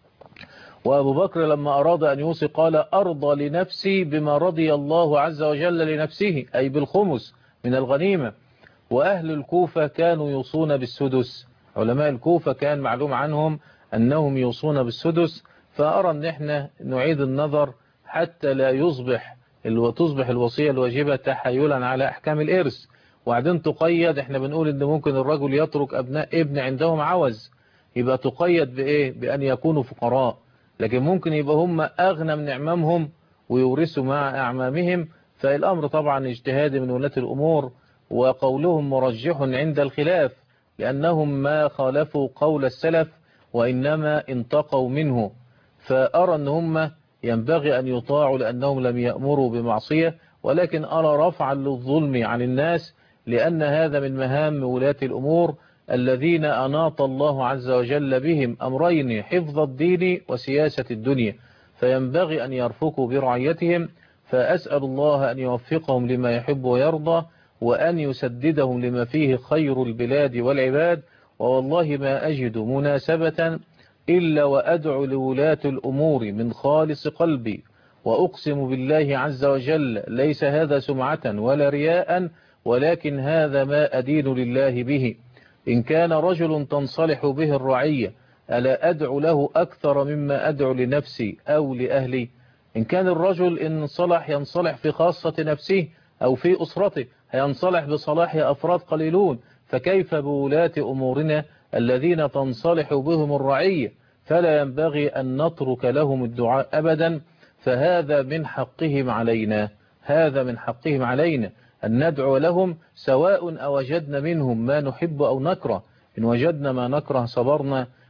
وأبو بكر لما أراد أن يوصي قال أرضى لنفسي بما رضي الله عز وجل لنفسه، أي بالخمس من الغنيمة. وأهل الكوفة كانوا يوصون بالسدس، علماء الكوفة كان معلوم عنهم أنهم يوصون بالسدس. فأرى أن احنا نعيد النظر حتى لا يصبح تصبح الوصية الواجبة تحايلا على أحكام الإرث. وبعدين تقيد، احنا بنقول ان ممكن الرجل يترك ابناء ابن عندهم عوز، يبقى تقيد بايه؟ بان يكونوا فقراء. لكن ممكن يبقى هم اغنى من اعمامهم ويورثوا مع اعمامهم. فالامر طبعا اجتهاد من ولاة الامور، وقولهم مرجح عند الخلاف، لانهم ما خالفوا قول السلف وانما انتقوا منه. فارى ان هم ينبغي ان يطاعوا لانهم لم يأمروا بمعصية، ولكن ارى رفعا للظلم عن الناس، لأن هذا من مهام ولاة الأمور الذين أناط الله عز وجل بهم أمرين: حفظ الدين وسياسة الدنيا، فينبغي أن يرفقوا برعيتهم. فأسأل الله أن يوفقهم لما يحب ويرضى، وأن يسددهم لما فيه خير البلاد والعباد. ووالله ما أجد مناسبة إلا وأدعو لولاة الأمور من خالص قلبي، وأقسم بالله عز وجل ليس هذا سمعة ولا رياء، ولكن هذا ما أدين لله به. إن كان رجل تنصلح به الرعية ألا أدعو له أكثر مما أدعو لنفسي أو لأهلي؟ إن كان الرجل إن صلح ينصلح في خاصة نفسه أو في أسرته، هينصلح بصلاح أفراد قليلون، فكيف بولاة أمورنا الذين تنصلح بهم الرعية؟ فلا ينبغي أن نترك لهم الدعاء أبدا، فهذا من حقهم علينا، هذا من حقهم علينا أن ندعو لهم، سواء أوجدنا منهم ما نحب أو نكره. إن وجدنا ما نكره صبرنا،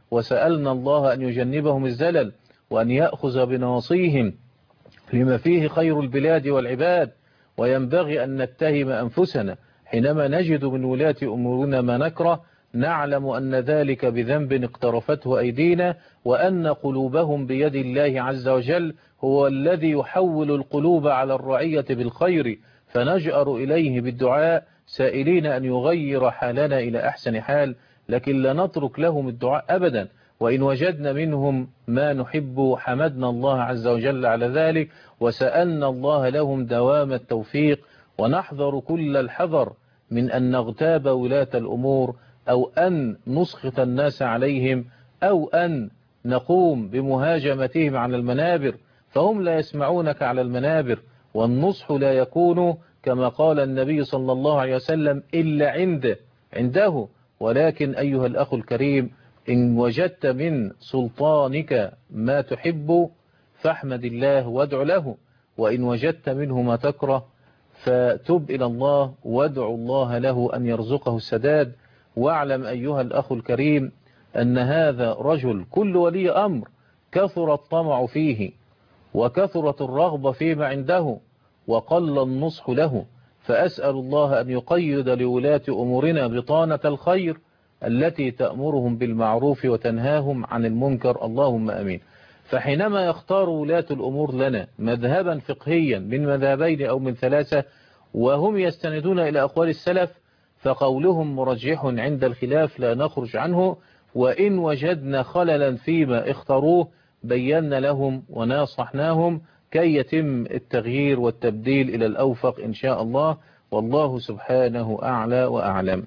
وسألنا الله أن يجنبهم الزلل وأن يأخذ بنواصيهم لما فيه خير البلاد والعباد. وينبغي أن نتهم أنفسنا حينما نجد من ولاة أمورنا ما نكره، نعلم أن ذلك بذنب اقترفته أيدينا، وأن قلوبهم بيد الله عز وجل، هو الذي يحول القلوب على الرعية بالخير، فنجأر إليه بالدعاء سائلين أن يغير حالنا إلى أحسن حال، لكن لا نترك لهم الدعاء أبدا. وإن وجدنا منهم ما نحب حمدنا الله عز وجل على ذلك، وسألنا الله لهم دوام التوفيق. ونحذر كل الحذر من أن نغتاب ولاة الأمور، أو أن نسخط الناس عليهم، أو أن نقوم بمهاجمتهم على المنابر، فهم لا يسمعونك على المنابر. والنصح لا يكون كما قال النبي صلى الله عليه وسلم إلا عنده عنده ولكن أيها الأخ الكريم، إن وجدت من سلطانك ما تحب فاحمد الله وادع له، وإن وجدت منه ما تكره فتب إلى الله وادع الله له أن يرزقه السداد. واعلم أيها الأخ الكريم أن هذا رجل كل ولي أمر كثر الطمع فيه وكثرت الرغبة فيما عنده وقل النصح له، فأسأل الله أن يقيد لولاة أمورنا بطانة الخير التي تأمرهم بالمعروف وتنهاهم عن المنكر، اللهم أمين. فحينما يختار ولاة الأمور لنا مذهبا فقهيا من مذهبين أو من ثلاثة وهم يستندون إلى أقوال السلف، فقولهم مرجح عند الخلاف لا نخرج عنه، وإن وجدنا خللا فيما اختاروه بينا لهم وناصحناهم كي يتم التغيير والتبديل إلى الأوفق إن شاء الله، والله سبحانه أعلى وأعلم.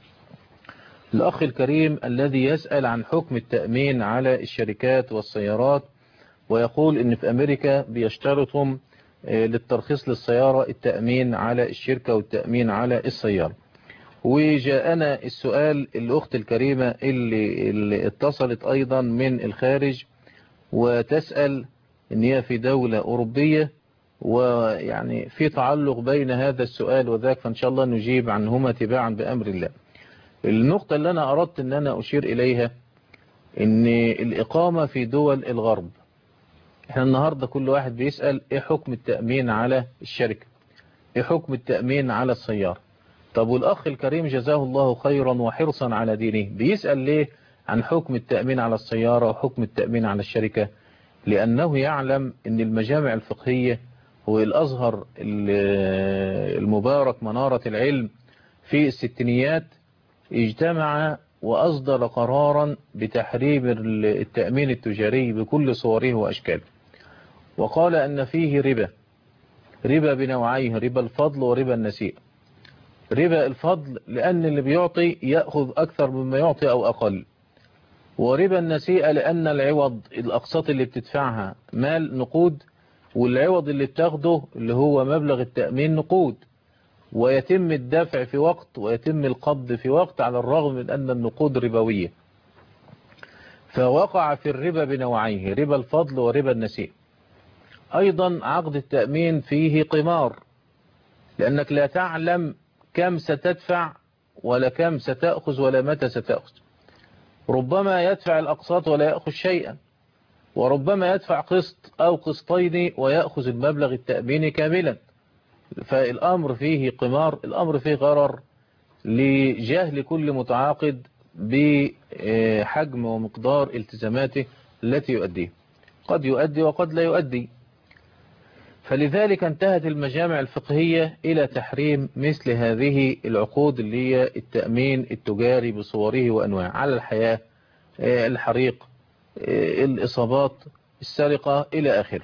الأخ الكريم الذي يسأل عن حكم التأمين على الشركات والسيارات، ويقول إن في أمريكا بيشترطهم للترخيص للسيارة التأمين على الشركة والتأمين على السيارة. وجاءنا السؤال الأخت الكريمة اللي, اللي اتصلت أيضا من الخارج وتسأل إن هي في دولة أوروبية، ويعني في تعلق بين هذا السؤال وذاك، فإن شاء الله نجيب عنهما تباعا بأمر الله. النقطة اللي أنا أردت أن أنا أشير إليها إن الإقامة في دول الغرب، إحنا النهاردة كل واحد بيسأل إيه حكم التأمين على الشركة، إيه حكم التأمين على السيارة. طب والأخ الكريم جزاه الله خيرا وحرصا على دينه بيسأل ليه عن حكم التأمين على السيارة وحكم التأمين على الشركة؟ لأنه يعلم أن المجامع الفقهية هو الأزهر المبارك منارة العلم في الستينيات اجتمع وأصدر قرارا بتحريم التأمين التجاري بكل صوره وأشكاله، وقال أن فيه ربا ربا بنوعيه، ربا الفضل وربا النسيء. ربا الفضل لأن اللي بيعطي يأخذ أكثر مما يعطي أو أقل، وربا النسيء لأن العوض الأقساط اللي بتدفعها مال نقود، والعوض اللي بتاخده اللي هو مبلغ التأمين نقود، ويتم الدفع في وقت ويتم القبض في وقت، على الرغم من أن النقود ربوية. فوقع في الربا بنوعيه، ربا الفضل وربا النسيء. أيضا عقد التأمين فيه قمار، لأنك لا تعلم كم ستدفع ولا كم ستأخذ ولا متى ستأخذ. ربما يدفع الأقساط ولا يأخذ شيئا، وربما يدفع قسط أو قسطين ويأخذ المبلغ التأميني كاملا. فالأمر فيه قمار، الأمر فيه غرر لجهل كل متعاقد بحجم ومقدار التزاماته التي يؤديه، قد يؤدي وقد لا يؤدي. فلذلك انتهت المجامع الفقهية إلى تحريم مثل هذه العقود اللي هي التأمين التجاري بصوره وأنواعه على الحياة، الحريق، الإصابات، السرقة إلى آخره.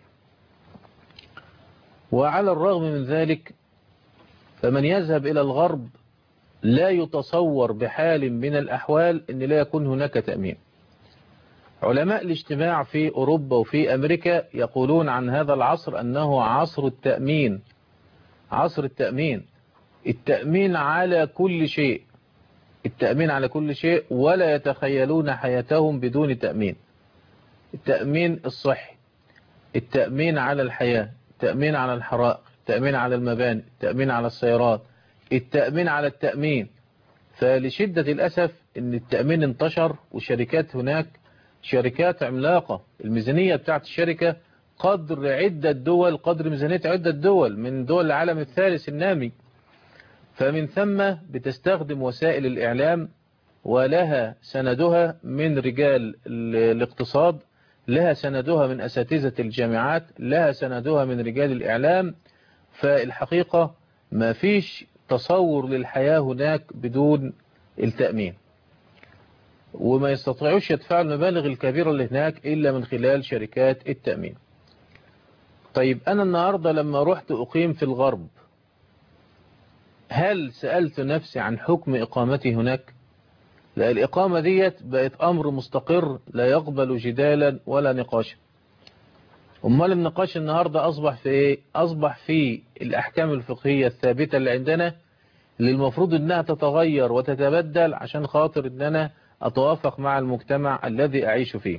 وعلى الرغم من ذلك فمن يذهب إلى الغرب لا يتصور بحال من الأحوال أن لا يكون هناك تأمين. علماء الاجتماع في أوروبا وفي أمريكا يقولون عن هذا العصر أنه عصر التأمين، عصر التأمين، التأمين على كل شيء، التأمين على كل شيء، ولا يتخيلون حياتهم بدون تأمين. التأمين الصحي، التأمين على الحياة، التأمين على الحرائق، التأمين على المباني، التأمين على السيارات، التأمين على التأمين. فلشدة الأسف أن التأمين انتشر، وشركات هناك شركات عملاقة، الميزانية بتاعت الشركة قدر عدة دول، قدر ميزانية عدة دول من دول العالم الثالث النامي. فمن ثم بتستخدم وسائل الإعلام ولها سندها من رجال الاقتصاد، لها سندها من أساتذة الجامعات، لها سندها من رجال الإعلام. فالحقيقة ما فيش تصور للحياة هناك بدون التأمين، وما يستطيعوش يدفعوا المبالغ الكبيرة اللي هناك إلا من خلال شركات التأمين. طيب أنا النهاردة لما رحت أقيم في الغرب، هل سألت نفسي عن حكم إقامتي هناك؟ لا، الإقامة ديت بقت أمر مستقر لا يقبل جدالا ولا نقاشا. أمال النقاش النهاردة أصبح في إيه؟ أصبح في الأحكام الفقهية الثابتة اللي عندنا، اللي المفروض أنها تتغير وتتبدل عشان خاطر أن أنا أتوافق مع المجتمع الذي أعيش فيه.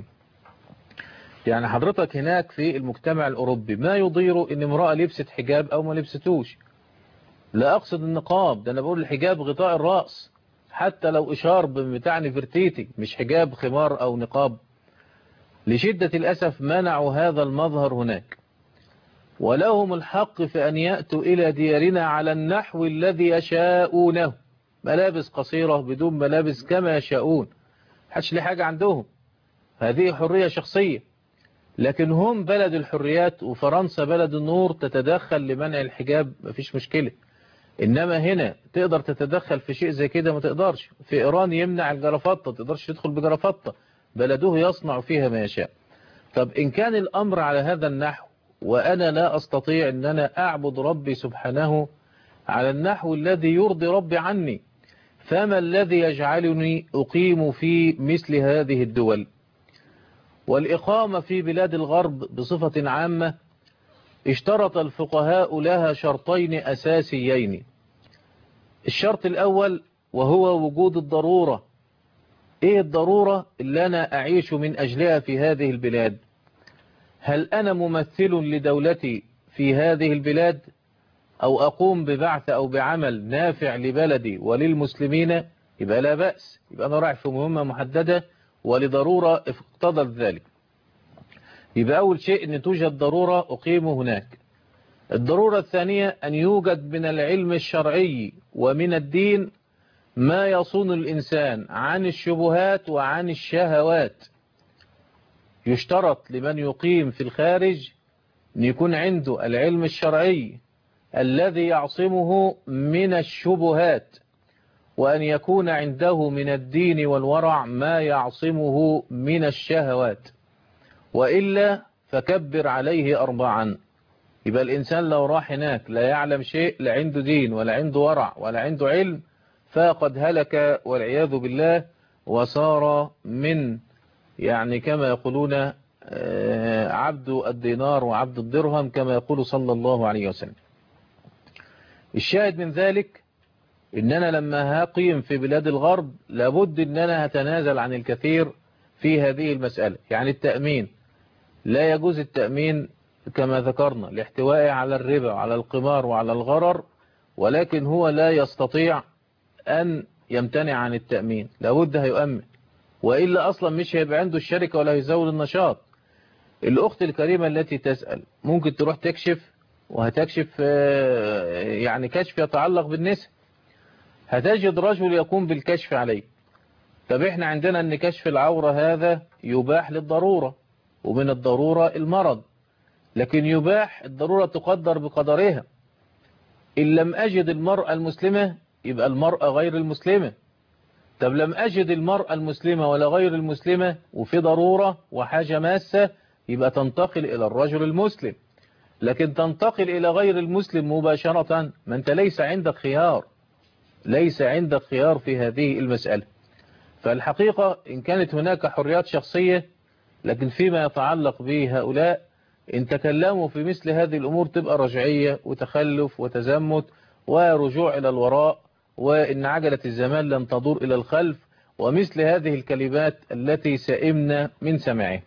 يعني حضرتك هناك في المجتمع الأوروبي ما يضير أن امرأة لبست حجاب أو ما لبستوش. لا أقصد النقاب، ده أنا بقول الحجاب غطاء الرأس، حتى لو إشار بتاع نفرتيتي، مش حجاب خمار أو نقاب. لشدة الأسف منعوا هذا المظهر هناك، ولهم الحق في أن يأتوا إلى ديارنا على النحو الذي يشاءونه، ملابس قصيرة بدون ملابس كما يشاءون، حدش لي حاجة عندهم، هذه حرية شخصية. لكن هم بلد الحريات، وفرنسا بلد النور، تتدخل لمنع الحجاب مفيش مشكلة. إنما هنا تقدر تتدخل في شيء زي كده؟ ما تقدرش. في إيران يمنع الجرافطة، ما تقدرش تدخل بجرافطة، بلده يصنع فيها ما يشاء. طب إن كان الأمر على هذا النحو، وأنا لا أستطيع أن أنا أعبد ربي سبحانه على النحو الذي يرضي ربي عني، فما الذي يجعلني أقيم في مثل هذه الدول؟ والإقامة في بلاد الغرب بصفة عامة اشترط الفقهاء لها شرطين أساسيين. الشرط الأول وهو وجود الضرورة. إيه الضرورة اللي أنا أعيش من أجلها في هذه البلاد؟ هل أنا ممثل لدولتي في هذه البلاد، أو أقوم ببعث أو بعمل نافع لبلدي وللمسلمين؟ يبقى لا بأس، يبقى أنا رايح في مهمة محددة ولضرورة اقتضت ذلك. يبقى أول شيء أن توجد ضرورة أقيم هناك. الضرورة الثانية أن يوجد من العلم الشرعي ومن الدين ما يصون الإنسان عن الشبهات وعن الشهوات. يشترط لمن يقيم في الخارج أن يكون عنده العلم الشرعي الذي يعصمه من الشبهات، وأن يكون عنده من الدين والورع ما يعصمه من الشهوات، وإلا فكبر عليه أربعا. يبقى الإنسان لو راح هناك لا يعلم شيء، لا عنده دين ولا عنده ورع ولا عنده علم، فقد هلك والعياذ بالله، وصار من يعني كما يقولون عبد الدينار وعبد الدرهم كما يقول صلى الله عليه وسلم. الشاهد من ذلك إن أنا لما هقيم في بلاد الغرب لابد إن أنا هتنازل عن الكثير في هذه المسألة. يعني التأمين لا يجوز التأمين كما ذكرنا لاحتوائه على الربا وعلى القمار وعلى الغرر، ولكن هو لا يستطيع أن يمتنع عن التأمين، لابد هيؤمن، وإلا أصلا مش هيبقى عنده الشركة ولا هيزود النشاط. الأخت الكريمة التي تسأل ممكن تروح تكشف، وهتكشف يعني كشف يتعلق بالنساء، هتجد رجل يقوم بالكشف عليه. طب احنا عندنا ان كشف العورة هذا يباح للضرورة، ومن الضرورة المرض، لكن يباح، الضرورة تقدر بقدرها. إن لم أجد المرأة المسلمة يبقى المرأة غير المسلمة. طب لم أجد المرأة المسلمة ولا غير المسلمة وفي ضرورة وحاجة ماسة، يبقى تنتقل إلى الرجل المسلم. لكن تنتقل إلى غير المسلم مباشرة، ما أنت ليس عندك خيار، ليس عندك خيار في هذه المسألة. فالحقيقة إن كانت هناك حريات شخصية، لكن فيما يتعلق بهؤلاء إن تكلموا في مثل هذه الأمور تبقى رجعية وتخلف وتزمت ورجوع إلى الوراء، وإن عجلة الزمان لن تدور إلى الخلف، ومثل هذه الكلمات التي سئمنا من سماعها.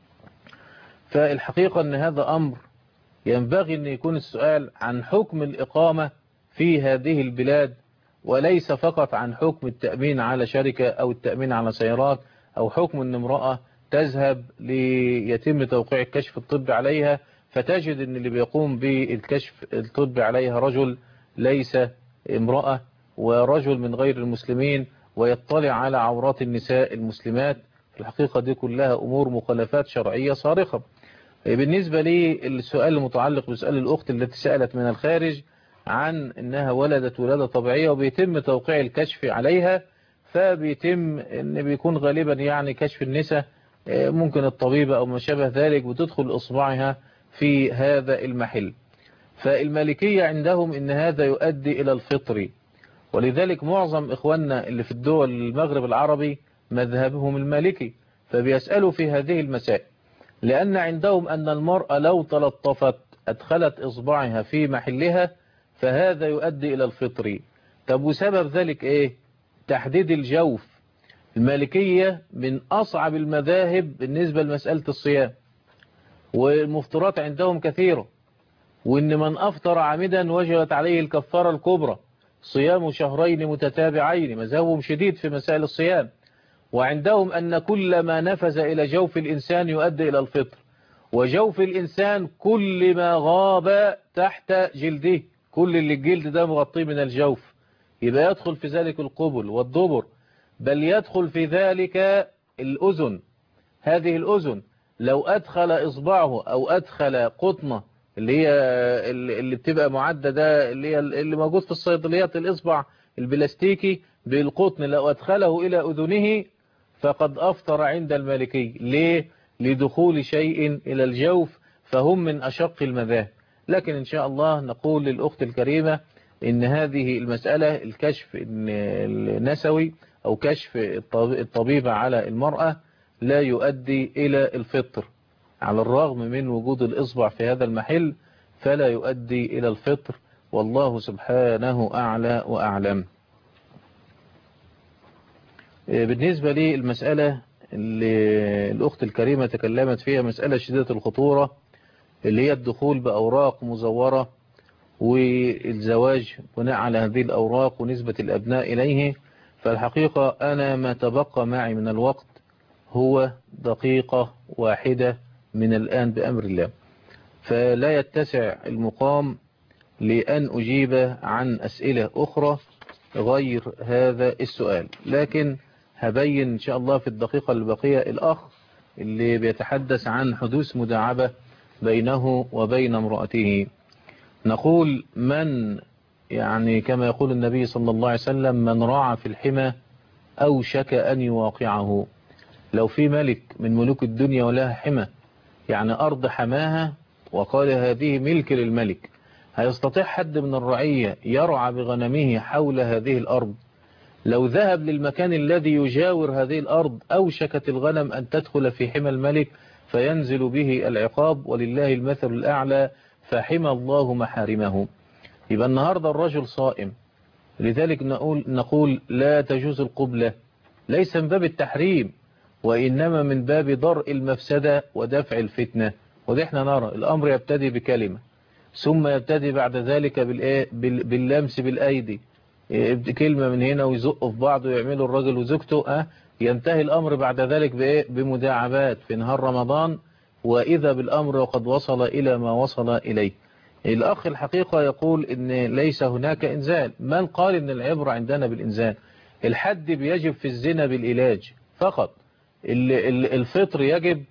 فالحقيقة أن هذا أمر ينبغي أن يكون السؤال عن حكم الإقامة في هذه البلاد، وليس فقط عن حكم التأمين على شركة أو التأمين على سيارات، أو حكم أن امرأة تذهب ليتم توقيع الكشف الطبي عليها، فتجد ان اللي بيقوم بالكشف الطبي عليها رجل ليس امرأة، ورجل من غير المسلمين، ويطلع على عورات النساء المسلمات. في الحقيقة دي كلها أمور مخالفات شرعية صارخة. بالنسبة لي السؤال المتعلق بسؤال الأخت التي سألت من الخارج عن أنها ولدت ولادة طبيعية وبيتم توقيع الكشف عليها، فبيتم أن بيكون غالبا يعني كشف النساء، ممكن الطبيبة أو ما شابه ذلك بتدخل إصبعها في هذا المحل. فالمالكية عندهم أن هذا يؤدي إلى الفطر، ولذلك معظم إخواننا اللي في الدول المغرب العربي مذهبهم المالكي، فبيسألوا في هذه المسائل، لأن عندهم أن المرأة لو تلطفت أدخلت إصبعها في محلها فهذا يؤدي إلى الفطر. طب وسبب ذلك إيه؟ تحديد الجوف. المالكية من أصعب المذاهب بالنسبة لمسألة الصيام، والمفطرات عندهم كثيرة، وإن من أفطر عمدا وجبت عليه الكفارة الكبرى، صيام شهرين متتابعين، مذهبهم شديد في مسائل الصيام. وعندهم أن كل ما نفذ إلى جوف الإنسان يؤدي إلى الفطر، وجوف الإنسان كل ما غاب تحت جلده، كل اللي الجلد ده مغطيه من الجوف، يبقى يدخل في ذلك القبل والدبر، بل يدخل في ذلك الأذن. هذه الأذن لو أدخل إصبعه أو أدخل قطنة اللي هي اللي بتبقى معددة اللي هي اللي موجود في الصيدليات، الإصبع البلاستيكي بالقطن، لو أدخله إلى أذنه فقد أفطر عند المالكي. ليه؟ لدخول شيء إلى الجوف، فهم من أشق المذاهب. لكن إن شاء الله نقول للأخت الكريمة إن هذه المسألة الكشف النسوي أو كشف الطبيبة على المرأة لا يؤدي إلى الفطر، على الرغم من وجود الإصبع في هذا المحل فلا يؤدي إلى الفطر، والله سبحانه أعلى وأعلم. بالنسبة لي المسألة اللي الأخت الكريمة تكلمت فيها مسألة شديدة الخطورة، اللي هي الدخول بأوراق مزورة والزواج بناء على هذه الأوراق ونسبة الأبناء إليه. فالحقيقة أنا ما تبقى معي من الوقت هو دقيقة واحدة من الآن بأمر الله، فلا يتسع المقام لأن أجيب عن أسئلة أخرى غير هذا السؤال، لكن هبين إن شاء الله في الدقيقة الباقية الأخ اللي بيتحدث عن حدوث مداعبة بينه وبين امرأته. نقول من يعني كما يقول النبي صلى الله عليه وسلم من راع في الحمى أوشك أن يواقعه. لو في ملك من ملوك الدنيا ولها حمى، يعني أرض حماها وقال هذه ملك للملك، هيستطيع حد من الرعية يرعى بغنمه حول هذه الأرض؟ لو ذهب للمكان الذي يجاور هذه الأرض أوشكت الغنم أن تدخل في حمى الملك فينزل به العقاب، ولله المثل الأعلى، فحمى الله محارمه. يبقى النهاردة الرجل صائم، لذلك نقول, نقول لا تجوز القبلة، ليس من باب التحريم وإنما من باب درء المفسدة ودفع الفتنة. وده احنا نرى الأمر يبتدي بكلمة، ثم يبتدي بعد ذلك باللمس بالأيدي، كلمة من هنا ويزقوا في بعض ويعملوا الرجل وزوجته، أه ينتهي الأمر بعد ذلك بإيه؟ بمداعبات في نهار رمضان، وإذا بالأمر وقد وصل إلى ما وصل إليه. الأخ الحقيقة يقول إن ليس هناك إنزال. من قال إن العبرة عندنا بالإنزال؟ الحد بيجب في الزنا بالعلاج فقط، الفطر يجب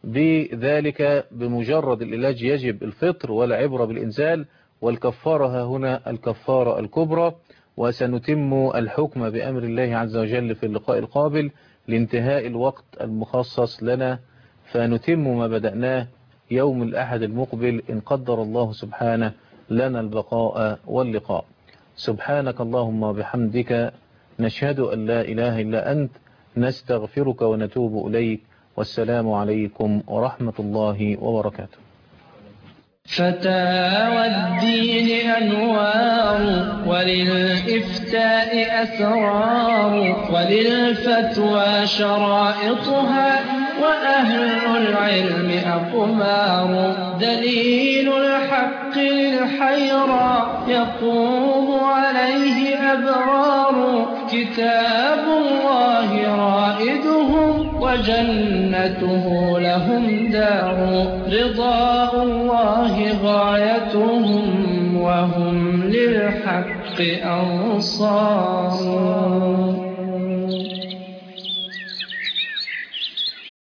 بذلك بمجرد العلاج يجب الفطر ولا عبرة بالإنزال. والكفارة ها هنا الكفارة الكبرى، وسنتم الحكم بأمر الله عز وجل في اللقاء القابل لانتهاء الوقت المخصص لنا، فنتم ما بدأناه يوم الأحد المقبل إن قدر الله سبحانه لنا البقاء واللقاء. سبحانك اللهم وبحمدك نشهد أن لا إله إلا أنت، نستغفرك ونتوب إليك، والسلام عليكم ورحمة الله وبركاته. فتاوى الدين أنوار، وللإفتاء أسرار، وللفتوى شرائطها، وأهل العلم أقمار. دليل الحق للحيرى يقوم عليه أبرار، كتاب الله رائدهم وجنته لهم دار رضاء الله غايتهم وهم للحق أنصار